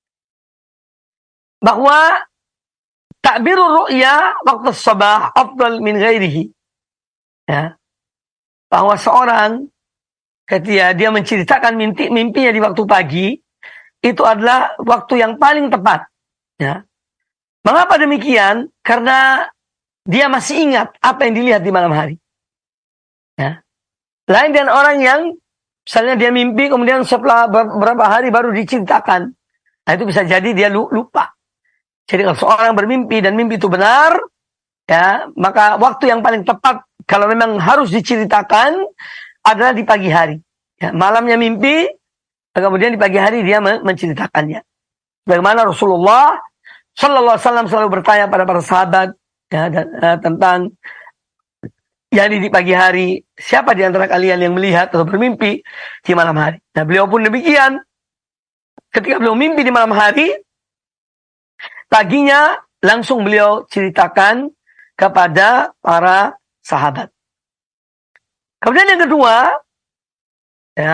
bahwa takbirul ru'ya waktu sabah afdal min ghairihi. Ya. Bahwa seorang ketika dia menceritakan mimpi mimpinya di waktu pagi, itu adalah waktu yang paling tepat. Ya. Mengapa demikian? Karena dia masih ingat apa yang dilihat di malam hari. Ya. Lain dengan orang yang misalnya dia mimpi kemudian setelah beberapa hari baru diceritakan. Nah, itu bisa jadi dia lupa. Jadi kalau seorang bermimpi dan mimpi itu benar, ya, maka waktu yang paling tepat kalau memang harus diceritakan adalah di pagi hari. Ya, malamnya mimpi, Kemudian di pagi hari dia menceritakannya. Bagaimana Rasulullah Sallallahu Alaihi Wasallam selalu bertanya pada para sahabat ya, dan, uh, tentang yakni di pagi hari, siapa di antara kalian yang melihat atau bermimpi di malam hari. Nah, beliau pun demikian. Ketika beliau mimpi di malam hari, paginya langsung beliau ceritakan kepada para sahabat. Kemudian yang kedua, ya,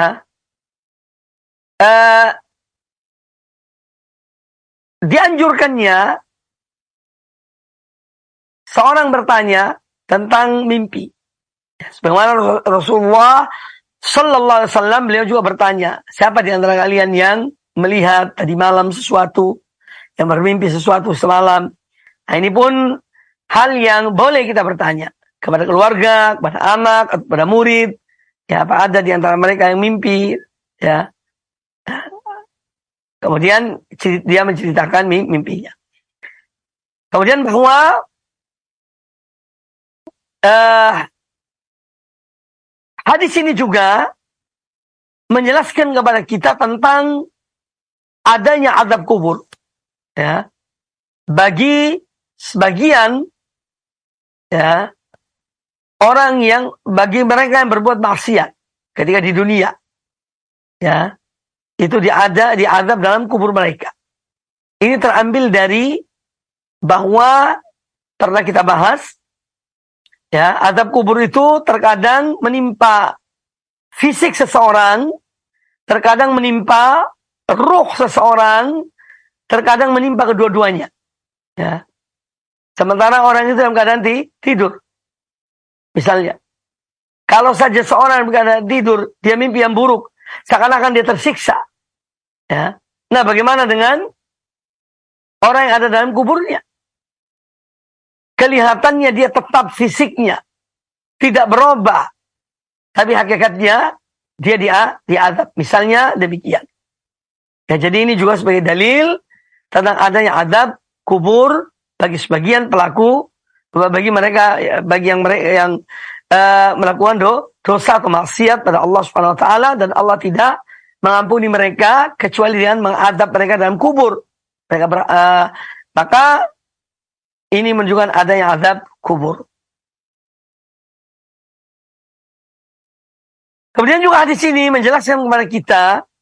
uh, dianjurkannya seorang bertanya tentang mimpi. Sebagaimana Rasulullah Sallallahu Alaihi Wasallam beliau juga bertanya, siapa di antara kalian yang melihat tadi malam sesuatu, yang bermimpi sesuatu semalam. Nah, ini pun hal yang boleh kita bertanya kepada keluarga, kepada anak, atau kepada murid. Ya, apa ada di antara mereka yang mimpi? Ya. Kemudian dia menceritakan mimpinya. Kemudian bahwa uh, hadis ini juga menjelaskan kepada kita tentang adanya azab kubur. Ya, bagi sebagian ya orang yang bagi mereka yang berbuat maksiat ketika di dunia, ya. Itu diada, diazab dalam kubur mereka. Ini terambil dari bahwa pernah kita bahas, ya, azab kubur itu terkadang menimpa fisik seseorang, terkadang menimpa ruh seseorang, terkadang menimpa kedua-duanya. Ya. Sementara orang itu dalam keadaan tidur. Misalnya, kalau saja seorang dalam keadaan tidur, dia mimpi yang buruk, seakan-akan dia tersiksa. Ya. Nah, bagaimana dengan orang yang ada dalam kuburnya? Kelihatannya dia tetap fisiknya tidak berubah, tapi hakikatnya dia dia diazab. Misalnya demikian. Ya, jadi ini juga sebagai dalil tentang adanya azab kubur bagi sebagian pelaku, bagi mereka, bagi yang mereka yang uh, melakukan do, dosa atau maksiat pada Allah Subhanahu Wa Taala, dan Allah tidak mengampuni mereka kecuali dengan mengadab mereka dalam kubur. Mereka ber, uh, maka ini menunjukkan adanya azab kubur. Kemudian juga hadis ini menjelaskan kepada kita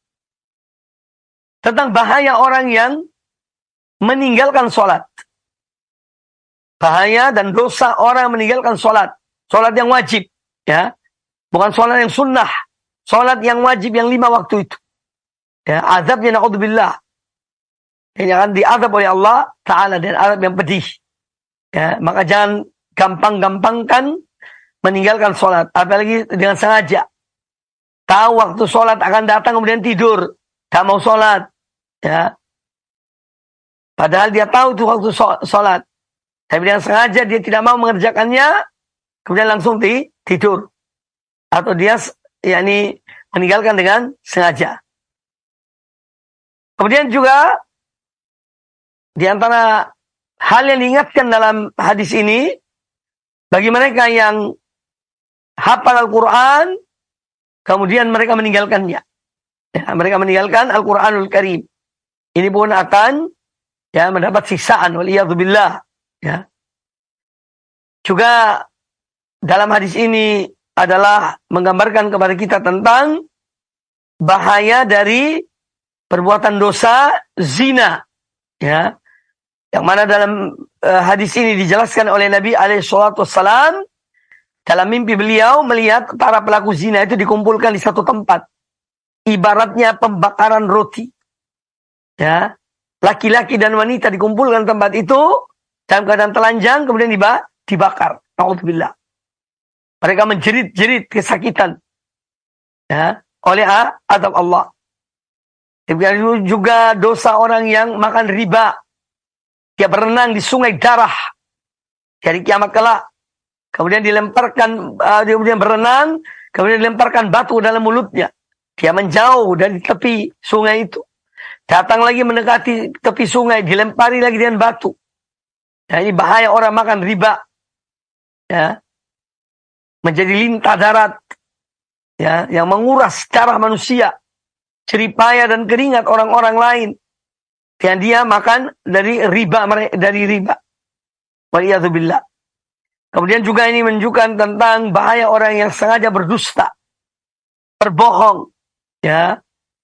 tentang bahaya orang yang meninggalkan sholat. Bahaya dan dosa orang yang meninggalkan sholat. Sholat yang wajib, ya, bukan sholat yang sunnah. Sholat yang wajib yang lima waktu itu. Ya, azabnya na'udzubillah. Yang akan diazab oleh Allah Ta'ala, dan azab yang pedih. Ya, maka jangan gampang-gampangkan meninggalkan sholat. Apalagi dengan sengaja. Tahu waktu sholat akan datang kemudian tidur. Gak mau sholat. Ya. Padahal dia tahu tuh waktu sholat. Tapi dengan sengaja dia tidak mau mengerjakannya. Kemudian langsung tidur. Atau dia yakni meninggalkan dengan sengaja. Kemudian juga di antara hal yang diingatkan dalam hadis ini, bagi mereka yang hafal Al-Quran, kemudian mereka meninggalkannya. Ya, mereka meninggalkan Al-Quranul Karim. Ini pun akan ya mendapat siksaan. Waliyadzubillah. Ya. Juga dalam hadis ini adalah menggambarkan kepada kita tentang bahaya dari perbuatan dosa zina, ya, yang mana dalam uh, hadis ini dijelaskan oleh Nabi alaihi salatu wassalam, dalam mimpi beliau melihat para pelaku zina itu dikumpulkan di satu tempat, ibaratnya pembakaran roti, ya, laki-laki dan wanita dikumpulkan di tempat itu dalam keadaan telanjang kemudian dibakar. Na'udzubillah. Mereka menjerit-jerit kesakitan, ya, oleh azab Allah. Demikian juga dosa orang yang makan riba. Dia berenang di sungai darah dari kiamat kelak. Kemudian dilemparkan, uh, kemudian berenang, kemudian dilemparkan batu dalam mulutnya. Dia menjauh dari tepi sungai itu. Datang lagi mendekati tepi sungai, dilempari lagi dengan batu. Nah, ini bahaya orang makan riba. Ya. Menjadi lintah darat, ya, yang menguras darah manusia. jeripaya dan keringat orang-orang lain. Dan dia makan dari riba, dari riba. Waliyadzubillah. Kemudian juga ini menunjukkan tentang bahaya orang yang sengaja berdusta, berbohong. Ya.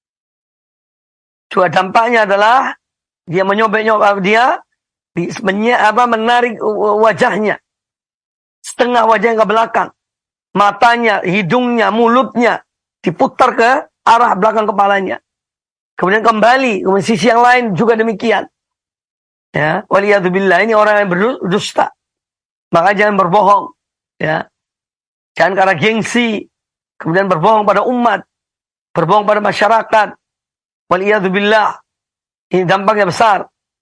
Juga dampaknya adalah dia menyobek-nyobek, dia apa, menarik wajahnya. Setengah wajahnya ke belakang. Matanya, hidungnya, mulutnya diputar ke arah belakang kepalanya. Kemudian kembali, kemudian sisi yang lain juga demikian. Ya, waliyadzubillah, ini orang yang berdusta. Maka jangan berbohong. Ya. Jangan karena gengsi, kemudian berbohong pada umat, berbohong pada masyarakat. Waliyadzubillah, ini dampaknya besar.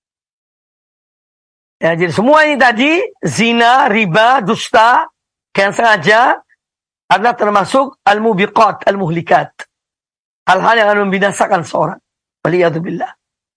Ya, jadi semua ini tadi, zina, riba, dusta, yang sengaja, adalah termasuk al-mubiqat, al-muhlikat. Hal-hal yang akan membinasakan seorang. Waliyadzubillah.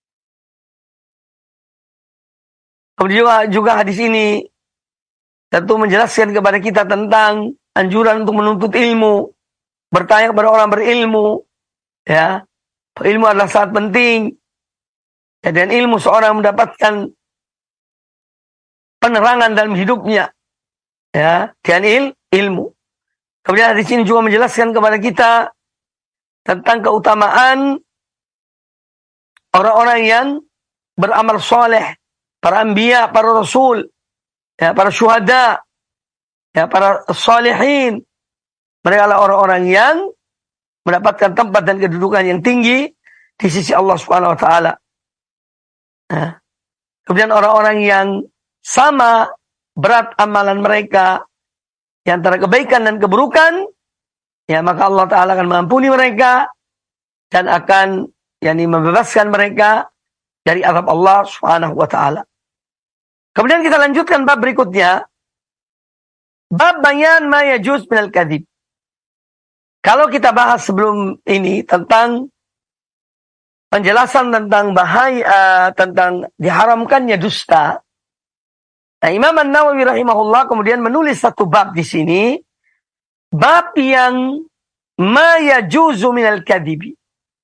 Kemudian juga, juga hadis ini tentu menjelaskan kepada kita tentang anjuran untuk menuntut ilmu, bertanya kepada orang berilmu. Ya, ilmu adalah sangat penting. Ya, dan ilmu seorang mendapatkan penerangan dalam hidupnya. Ya, dan il, ilmu. Kemudian hadis ini juga menjelaskan kepada kita tentang keutamaan orang-orang yang beramal soleh, para anbiya, para rasul, ya, para syuhada, ya, para salihin. Mereka adalah orang-orang yang mendapatkan tempat dan kedudukan yang tinggi di sisi Allah Subhanahu wa taala. Ya. Kemudian orang-orang yang sama berat amalan mereka di antara kebaikan dan keburukan, ya, maka Allah Ta'ala akan mengampuni mereka dan akan, yakni, membebaskan mereka dari azab Allah Subhanahu wa Ta'ala. Kemudian kita lanjutkan bab berikutnya, bab bayan ma yajuz minal kadhib. Kalau kita bahas sebelum ini tentang penjelasan tentang bahaya, tentang diharamkannya dusta. Nah, Imam An-Nawawi rahimahullah kemudian menulis satu bab di sini, bab yang ma yajuzu minal kadhibi.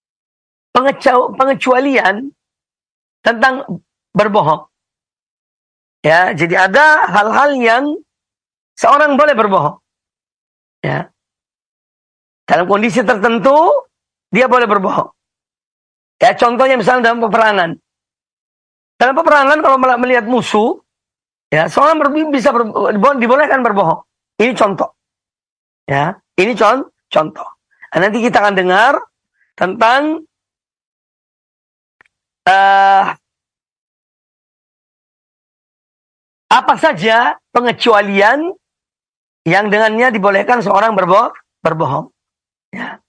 Pengecualian tentang berbohong. Ya, jadi ada hal-hal yang seorang boleh berbohong. Ya. Dalam kondisi tertentu dia boleh berbohong. Ya, contohnya misalnya dalam peperangan. Dalam peperangan kalau melihat musuh, ya, seorang ber, bisa ber, dibolehkan berbohong. Ini contoh. Ya, ini con, contoh. Nah, nanti kita akan dengar tentang uh, apa saja pengecualian yang dengannya dibolehkan seorang berbo berbohong. Ya.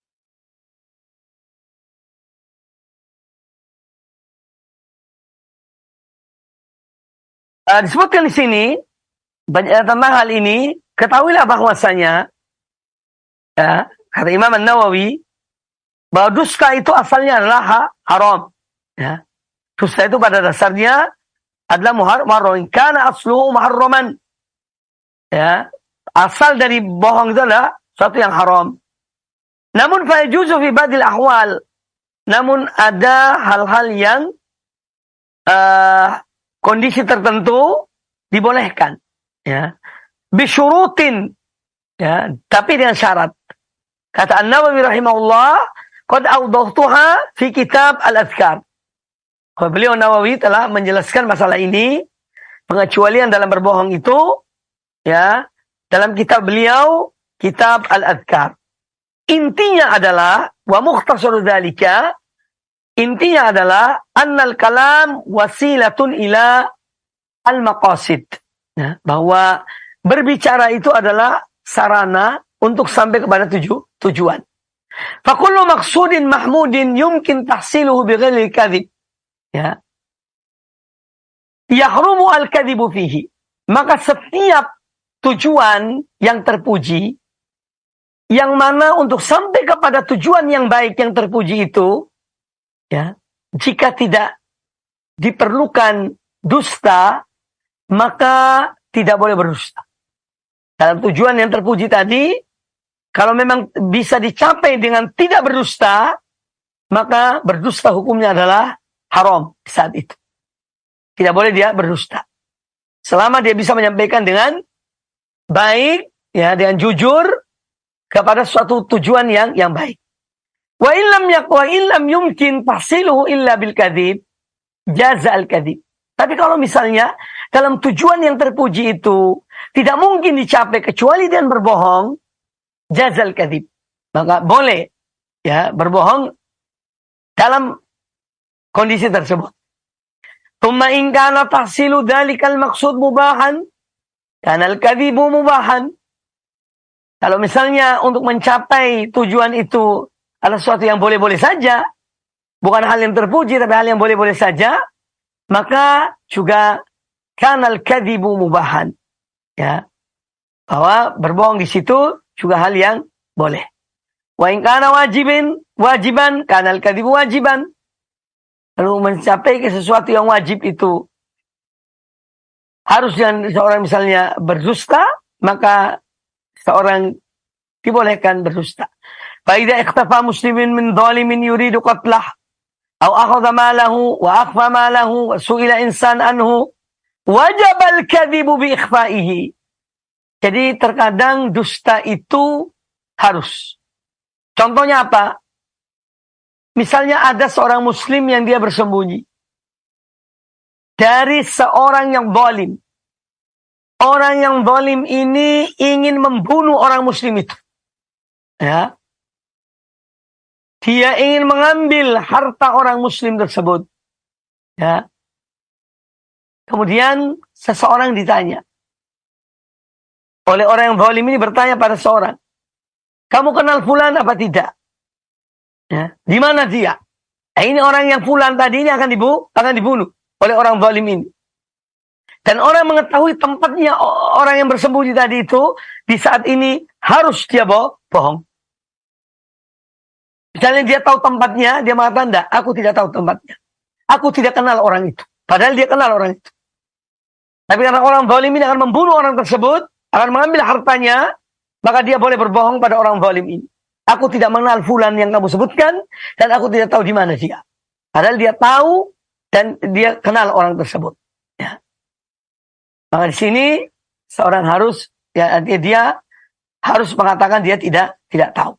Uh, disebutkan di sini tentang hal ini, ketahuilah bahwasanya, ya, kata Imam An-Nawawi, bahwa dusta itu asalnya adalah ha haram. Ya. Dusta itu pada dasarnya adalah muharram, karena asluhu muharraman. Ya, asal dari bohong itu adalah sesuatu yang haram. Namun fa yajuzu fi ba'dil ahwal. Namun ada hal-hal yang uh, kondisi tertentu dibolehkan, ya, bisyurutin, ya, tapi dengan syarat. Kata An-Nawawi rahimahullah, qad awdahtuha fi kitab al-adhkar. Beliau Nawawi telah menjelaskan masalah ini, pengecualian dalam berbohong itu, ya, dalam kitab beliau, kitab al-adhkar. Intinya adalah, wa mukhtasaru dzalika, intinya adalah annal kalam wasilatun ila al-maqasid. Ya, bahwa berbicara itu adalah sarana untuk sampai kepada tuju, tujuan. Fa kullu maqsudin mahmudin yumkin tahsiluhu bighairi kadhib. Ya. Yahrumu al-kadhibu fihi. Maka setiap tujuan yang terpuji, yang mana untuk sampai kepada tujuan yang baik yang terpuji itu, ya, jika tidak diperlukan dusta, maka tidak boleh berdusta. Dalam tujuan yang terpuji tadi, kalau memang bisa dicapai dengan tidak berdusta, maka berdusta hukumnya adalah haram saat itu. Tidak boleh dia berdusta. Selama dia bisa menyampaikan dengan baik, ya, dengan jujur kepada suatu tujuan yang yang baik. Wa illam yaqwa illam yumkin tahsiluhu illa bil kadzib, jaza al kadzib. Tapi kalau misalnya dalam tujuan yang terpuji itu tidak mungkin dicapai kecuali dengan berbohong, jaza al kadzib. Maka boleh, ya, berbohong dalam kondisi tersebut. Tsumma in kana tahsilu dzalikal maqsud mubahan, kana al-kadzibu mubahan. Kalau misalnya untuk mencapai tujuan itu adalah sesuatu yang boleh-boleh saja, bukan hal yang terpuji tapi hal yang boleh-boleh saja, maka juga kana al-kadzibu mubahan. Ya. Bahwa berbohong di situ juga hal yang boleh. Wa in kana wajibin wajiban kana al-kadzibu wajiban. Lalu mencapai ke sesuatu yang wajib itu harus dengan seorang misalnya berdusta, maka seorang dibolehkan berdusta. Fa idza ikhtafa muslimin min dhalimin yuridu qatlah aw akhadha malahu wa akhfa malahu wa su'ila insan anhu wajaba al-kadzibu bi ikhfa'ihi. Jadi terkadang dusta itu harus. Contohnya apa? Misalnya ada seorang muslim yang dia bersembunyi dari seorang yang zalim. Orang yang zalim ini ingin membunuh orang muslim itu. Ya. Dia ingin mengambil harta orang muslim tersebut. Ya. Kemudian seseorang ditanya. Oleh orang yang zalim ini bertanya pada seorang, "Kamu kenal fulan apa tidak?" Ya, di mana dia? Nah, ini orang yang fulan tadi ini akan dibunuh, akan dibunuh oleh orang zalim ini. Dan orang mengetahui tempatnya orang yang bersembunyi tadi itu, di saat ini harus dia bohong. Misalnya dia tahu tempatnya, dia mengatakan, "Enggak, aku tidak tahu tempatnya. Aku tidak kenal orang itu." Padahal dia kenal orang itu. Tapi karena orang zalim ini akan membunuh orang tersebut, akan mengambil hartanya, maka dia boleh berbohong pada orang zalim ini. Aku tidak mengenal fulan yang kamu sebutkan, dan aku tidak tahu di mana dia. Padahal dia tahu dan dia kenal orang tersebut. Ya. Maka di sini seorang harus, ya, dia harus mengatakan dia tidak tidak tahu.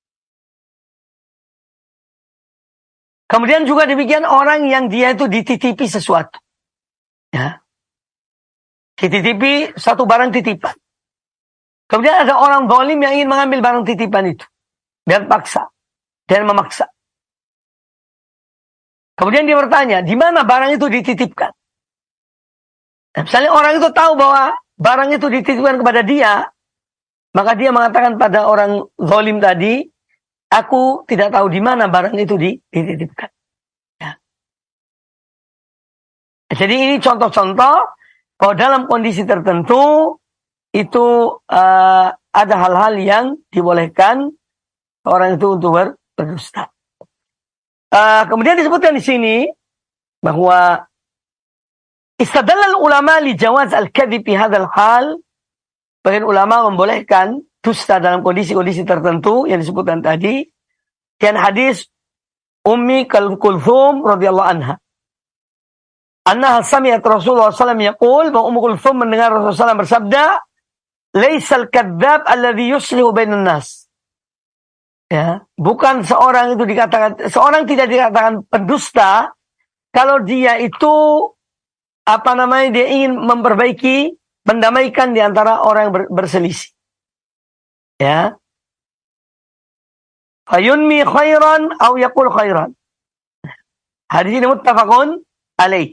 Kemudian juga demikian orang yang dia itu dititipi sesuatu. Ya. Dititipi satu barang titipan. Kemudian ada orang zalim yang ingin mengambil barang titipan itu. Dan paksa. Dan memaksa. Kemudian dia bertanya, di mana barang itu dititipkan? Dan misalnya orang itu tahu bahwa barang itu dititipkan kepada dia, maka dia mengatakan pada orang zalim tadi, aku tidak tahu di mana barang itu dititipkan. Ya. Jadi ini contoh-contoh bahwa dalam kondisi tertentu itu uh, ada hal-hal yang dibolehkan orang itu untuk ber, berdusta. Uh, kemudian disebutkan di sini bahwa istadallal ulama li jawaz al-kadhib fi hadzal hal. Bagian ulama membolehkan dusta dalam kondisi-kondisi tertentu yang disebutkan tadi. Dan hadis Ummi Kulthum radhiyallahu anha. Annaha sami'at Rasulullah sallallahu alaihi wasallam yaqul, bahwa Ummu Kulthum mendengar Rasulullah sallallahu alaihi wasallam bersabda, "Laisal kadzdzab alladhi yuslihu bainan nas." Ya, bukan seorang itu dikatakan, seorang tidak dikatakan pendusta kalau dia itu apa namanya, dia ingin memperbaiki, mendamaikan di antara orang yang ber, berselisih. Ya. Fayunmi khairan aw yaqul khairan. Hadis ini muttafaqun alaih.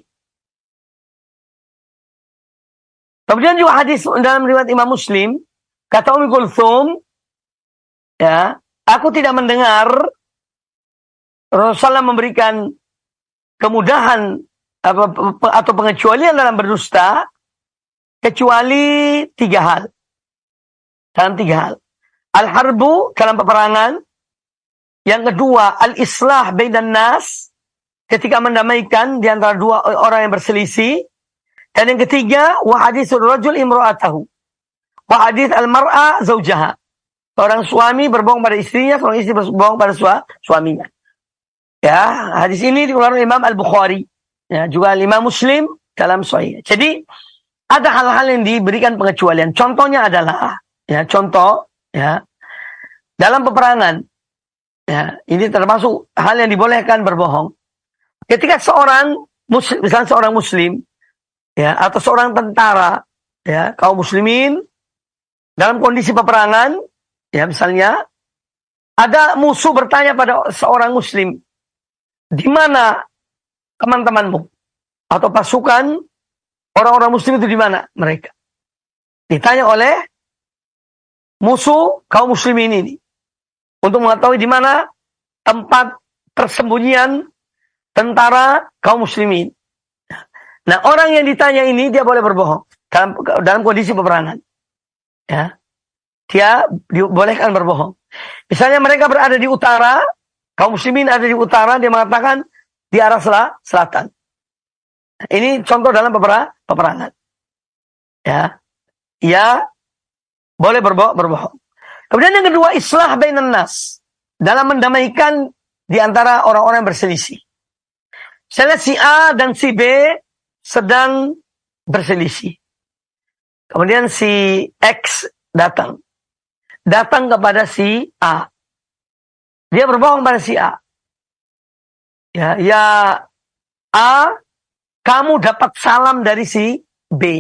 Kemudian juga hadis dalam riwayat Imam Muslim, kata Ummu Kulthum, ya, aku tidak mendengar Rasulullah memberikan kemudahan atau pengecualian dalam berdusta kecuali tiga hal. Dalam tiga hal. Al-harbu, dalam peperangan. Yang kedua, al-islah bainan nas, ketika mendamaikan di antara dua orang yang berselisih. Dan yang ketiga, wa hadithur rajul imra'atahu, wa hadith al-mar'a zaujaha. Seorang suami berbohong pada istrinya, seorang istri berbohong pada suaminya. Ya, hadis ini dikeluarkan Imam Al-Bukhari, ya, juga Imam Muslim dalam Sahih. Jadi ada hal-hal yang diberikan pengecualian. Contohnya adalah, ya, contoh, ya, dalam peperangan, ya, ini termasuk hal yang dibolehkan berbohong. Ketika seorang muslim, misalnya seorang muslim, ya, atau seorang tentara, ya, kaum muslimin dalam kondisi peperangan, ya, misalnya ada musuh bertanya pada seorang muslim, di mana teman-temanmu atau pasukan orang-orang muslim itu di mana mereka? Ditanya oleh musuh kaum muslimin ini untuk mengetahui di mana tempat persembunyian tentara kaum muslimin. Nah, orang yang ditanya ini dia boleh berbohong dalam dalam kondisi peperangan. Ya. Dia dibolehkan berbohong. Misalnya mereka berada di utara, kaum muslimin ada di utara, dia mengatakan di arah selatan. Ini contoh dalam peperangan. Ya. Ya, boleh berbohong, berbohong. Kemudian yang kedua, islah bainan nas. Dalam mendamaikan di antara orang-orang yang berselisih. Misalnya si A dan si B sedang berselisih. Kemudian si X datang. Datang kepada si A. Dia berbohong pada si A. Ya, ya A, kamu dapat salam dari si B.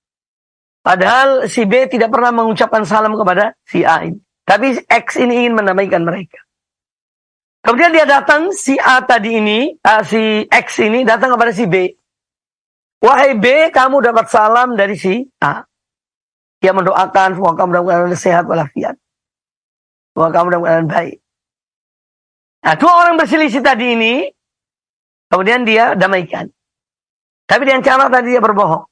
Padahal si B tidak pernah mengucapkan salam kepada si A ini. Tapi X ini ingin mendamaikan mereka. Kemudian dia datang, si A tadi ini, uh, si X ini datang kepada si B. Wahai B, kamu dapat salam dari si A. Dia mendoakan, semoga kamu dalam keadaan sehat walafiat. Semoga kamu dalam keadaan baik. Nah, dua orang berselisih tadi ini, kemudian dia damaikan. Tapi dengan cara tadi dia berbohong.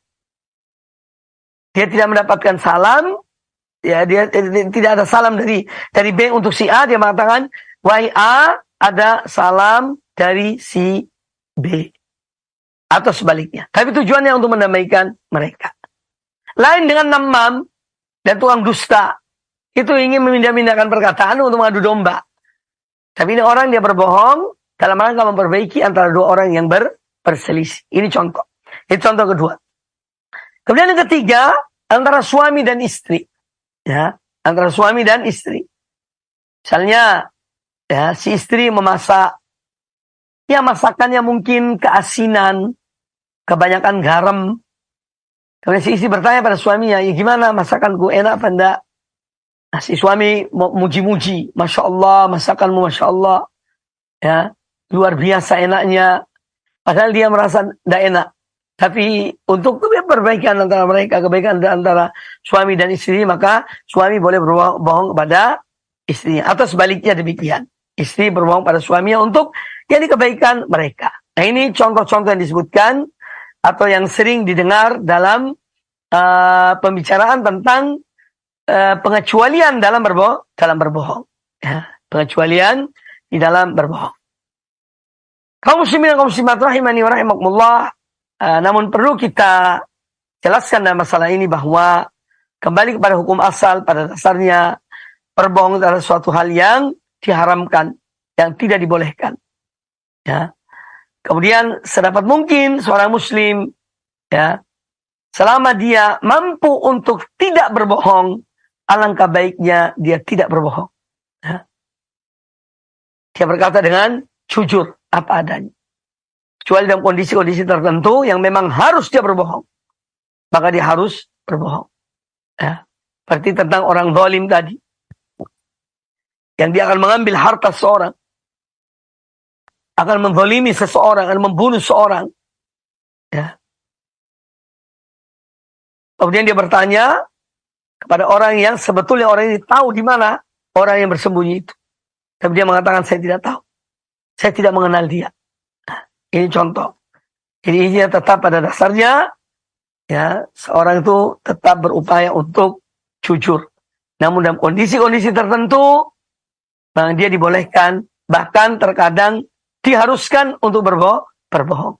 Dia tidak mendapatkan salam, ya dia tidak ada salam dari dari B untuk si A. Dia mengatakan, wahai A, ada salam dari si B. Atau sebaliknya. Tapi tujuannya untuk mendamaikan mereka. Lain dengan namam dan tukang dusta. Itu ingin memindah-mindahkan perkataan untuk mengadu domba. Tapi ini orang dia berbohong dalam rangka memperbaiki antara dua orang yang ber, berselisih. Ini contoh. Ini contoh kedua. Kemudian yang ketiga, antara suami dan istri. Ya, antara suami dan istri. Misalnya, ya, si istri memasak. Ya, masakannya mungkin keasinan, kebanyakan garam. Kemudian si istri bertanya pada suaminya, ya gimana masakanku, enak apa enggak? Nah, si suami muji-muji, Masya Allah, masakanmu Masya Allah. Ya, luar biasa enaknya. Padahal dia merasa tidak enak. Tapi untuk perbaikan antara mereka, kebaikan antara suami dan istri, maka suami boleh berbohong kepada istrinya. Atau sebaliknya demikian. Istri berbohong pada suaminya untuk jadi kebaikan mereka. Nah, ini contoh-contoh yang disebutkan atau yang sering didengar dalam uh, pembicaraan tentang uh, pengecualian dalam berbohong, dalam berbohong. Ya, pengecualian di dalam berbohong. Kaum muslimin dan kaum muslimat rahimani wa rahimakumullah. Uh, namun perlu kita jelaskan dalam masalah ini bahwa kembali kepada hukum asal pada dasarnya berbohong adalah suatu hal yang diharamkan, yang tidak dibolehkan. Ya. Kemudian sedapat mungkin seorang muslim, ya, selama dia mampu untuk tidak berbohong, alangkah baiknya dia tidak berbohong. Ya. Dia berkata dengan jujur apa adanya. Kecuali dalam kondisi-kondisi tertentu yang memang harus dia berbohong, maka dia harus berbohong. Ya. Seperti tentang orang zalim tadi, yang dia akan mengambil harta seorang, akan menzalimi seseorang, akan membunuh seorang. Ya. Kemudian dia bertanya kepada orang yang sebetulnya orang ini tahu di mana orang yang bersembunyi itu. Tapi dia mengatakan saya tidak tahu. Saya tidak mengenal dia. Nah, ini contoh. Jadi ini tetap pada dasarnya, ya, seorang itu tetap berupaya untuk jujur. Namun dalam kondisi-kondisi tertentu, bang, dia dibolehkan, bahkan terkadang diharuskan untuk berbohong. berbohong.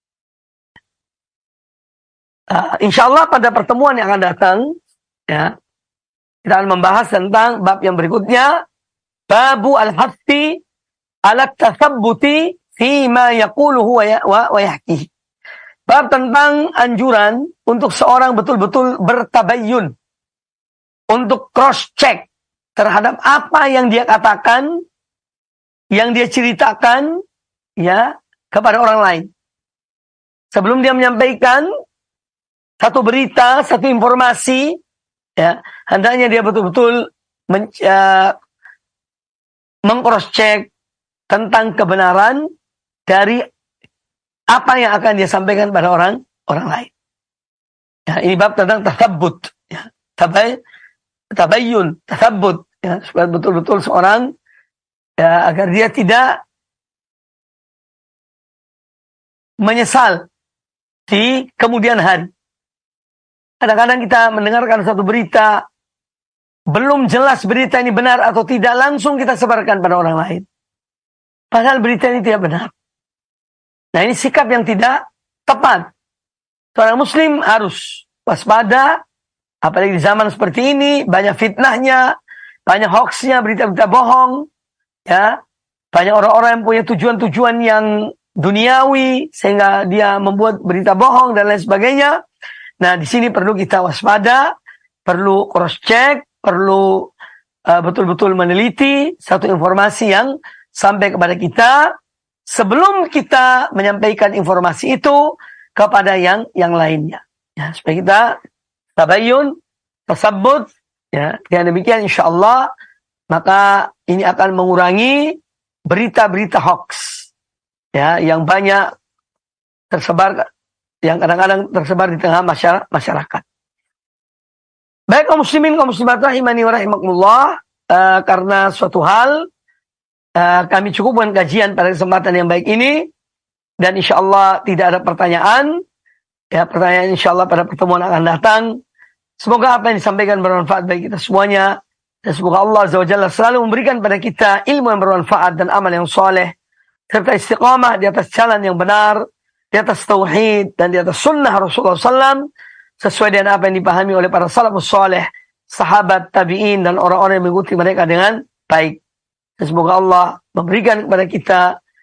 Uh, insya Allah pada pertemuan yang akan datang, ya, kita akan membahas tentang bab yang berikutnya, babu al-hafti ala tasabbuti fima yaquluhu wa ya- wa wa yahkihi. Bab tentang anjuran untuk seorang betul-betul bertabayyun, untuk cross check terhadap apa yang dia katakan, yang dia ceritakan ya kepada orang lain. Sebelum dia menyampaikan satu berita, satu informasi, ya, hendaknya dia betul-betul men, uh, meng-cross check tentang kebenaran dari apa yang akan dia sampaikan pada orang orang lain. Ya, ini bab tentang tathabbut, ya, tabay, tabayyun, tathabbut, ya, supaya betul-betul seorang ya, agar dia tidak menyesal di kemudian hari. Kadang-kadang kita mendengarkan satu berita, belum jelas berita ini benar atau tidak, langsung kita sebarkan pada orang lain. Padahal berita ini tidak benar. Nah, ini sikap yang tidak tepat. Seorang muslim harus waspada, apalagi di zaman seperti ini, banyak fitnahnya, banyak hoaxnya, berita-berita bohong, ya, banyak orang-orang yang punya tujuan-tujuan yang duniawi, sehingga dia membuat berita bohong dan lain sebagainya. Nah, di sini perlu kita waspada, perlu cross check, perlu uh, betul-betul meneliti satu informasi yang sampai kepada kita, sebelum kita menyampaikan informasi itu kepada yang yang lainnya. Ya, supaya kita tabayyun, tasabbut, ya, dengan demikian insyaallah maka ini akan mengurangi berita-berita hoax, ya, yang banyak tersebar, yang kadang-kadang tersebar di tengah masyarakat. Baik kaum muslimin, kaum muslimat rahimani wa rahimakumullah, uh, karena suatu hal Uh, kami cukupkan kajian pada kesempatan yang baik ini, dan insya Allah tidak ada pertanyaan. Ya, pertanyaan insya Allah pada pertemuan akan datang. Semoga apa yang disampaikan bermanfaat bagi kita semuanya, dan semoga Allah Azza wa Jalla selalu memberikan pada kita ilmu yang bermanfaat dan amal yang soleh, serta istiqamah di atas jalan yang benar, di atas tauhid dan di atas sunnah Rasulullah shallallahu alaihi wasallam, sesuai dengan apa yang dipahami oleh para salafus soleh, sahabat, tabi'in, dan orang-orang yang mengikuti mereka dengan baik. Dan semoga Allah memberikan kepada kita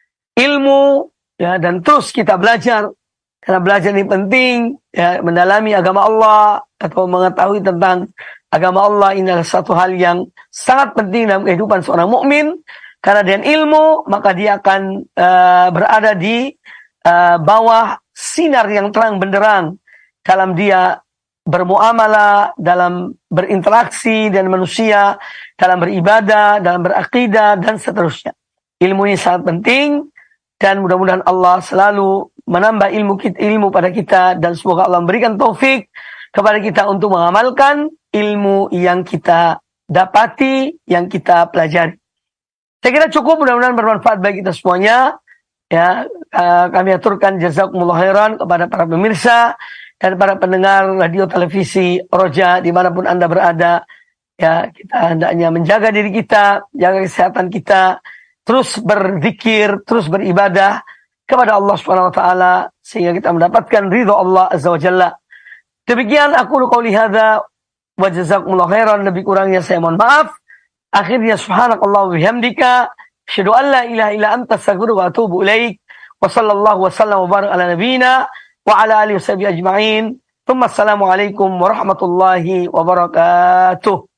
ilmu, ya, dan terus kita belajar, karena belajar ini penting, ya, mendalami agama Allah atau mengetahui tentang agama Allah ini adalah satu hal yang sangat penting dalam kehidupan seorang mukmin, karena dengan ilmu maka dia akan uh, berada di uh, bawah sinar yang terang benderang dalam dia bermuamalah, dalam berinteraksi dengan manusia, dalam beribadah, dalam berakidah, dan seterusnya. Ilmu ini sangat penting, dan mudah-mudahan Allah selalu menambah ilmu kita, ilmu pada kita, dan semoga Allah memberikan taufik kepada kita untuk mengamalkan ilmu yang kita dapati, yang kita pelajari. Saya kira cukup, mudah-mudahan bermanfaat bagi kita semuanya. Ya, uh, kami aturkan jazakumullah khairan kepada para pemirsa dan para pendengar radio televisi Roja dimanapun Anda berada. Ya, kita hendaknya menjaga diri kita, jaga kesehatan kita, terus berzikir, terus beribadah kepada Allah Subhanahu wa taala sehingga kita mendapatkan ridha Allah Azza wa Jalla. Demikian aku qouli hadza wa jazakumullah khairan, lebih kurangnya saya mohon maaf. Akhirnya subhanakallah wa bihamdika asyhadu an la ilaha illa anta astaghfiruka wa atubu ilaik. Wa sallallahu wasallam wa baraka ala nabiyyina wa ala alihi washabihi ajma'in. Tsumma assalamu alaikum warahmatullahi wabarakatuh.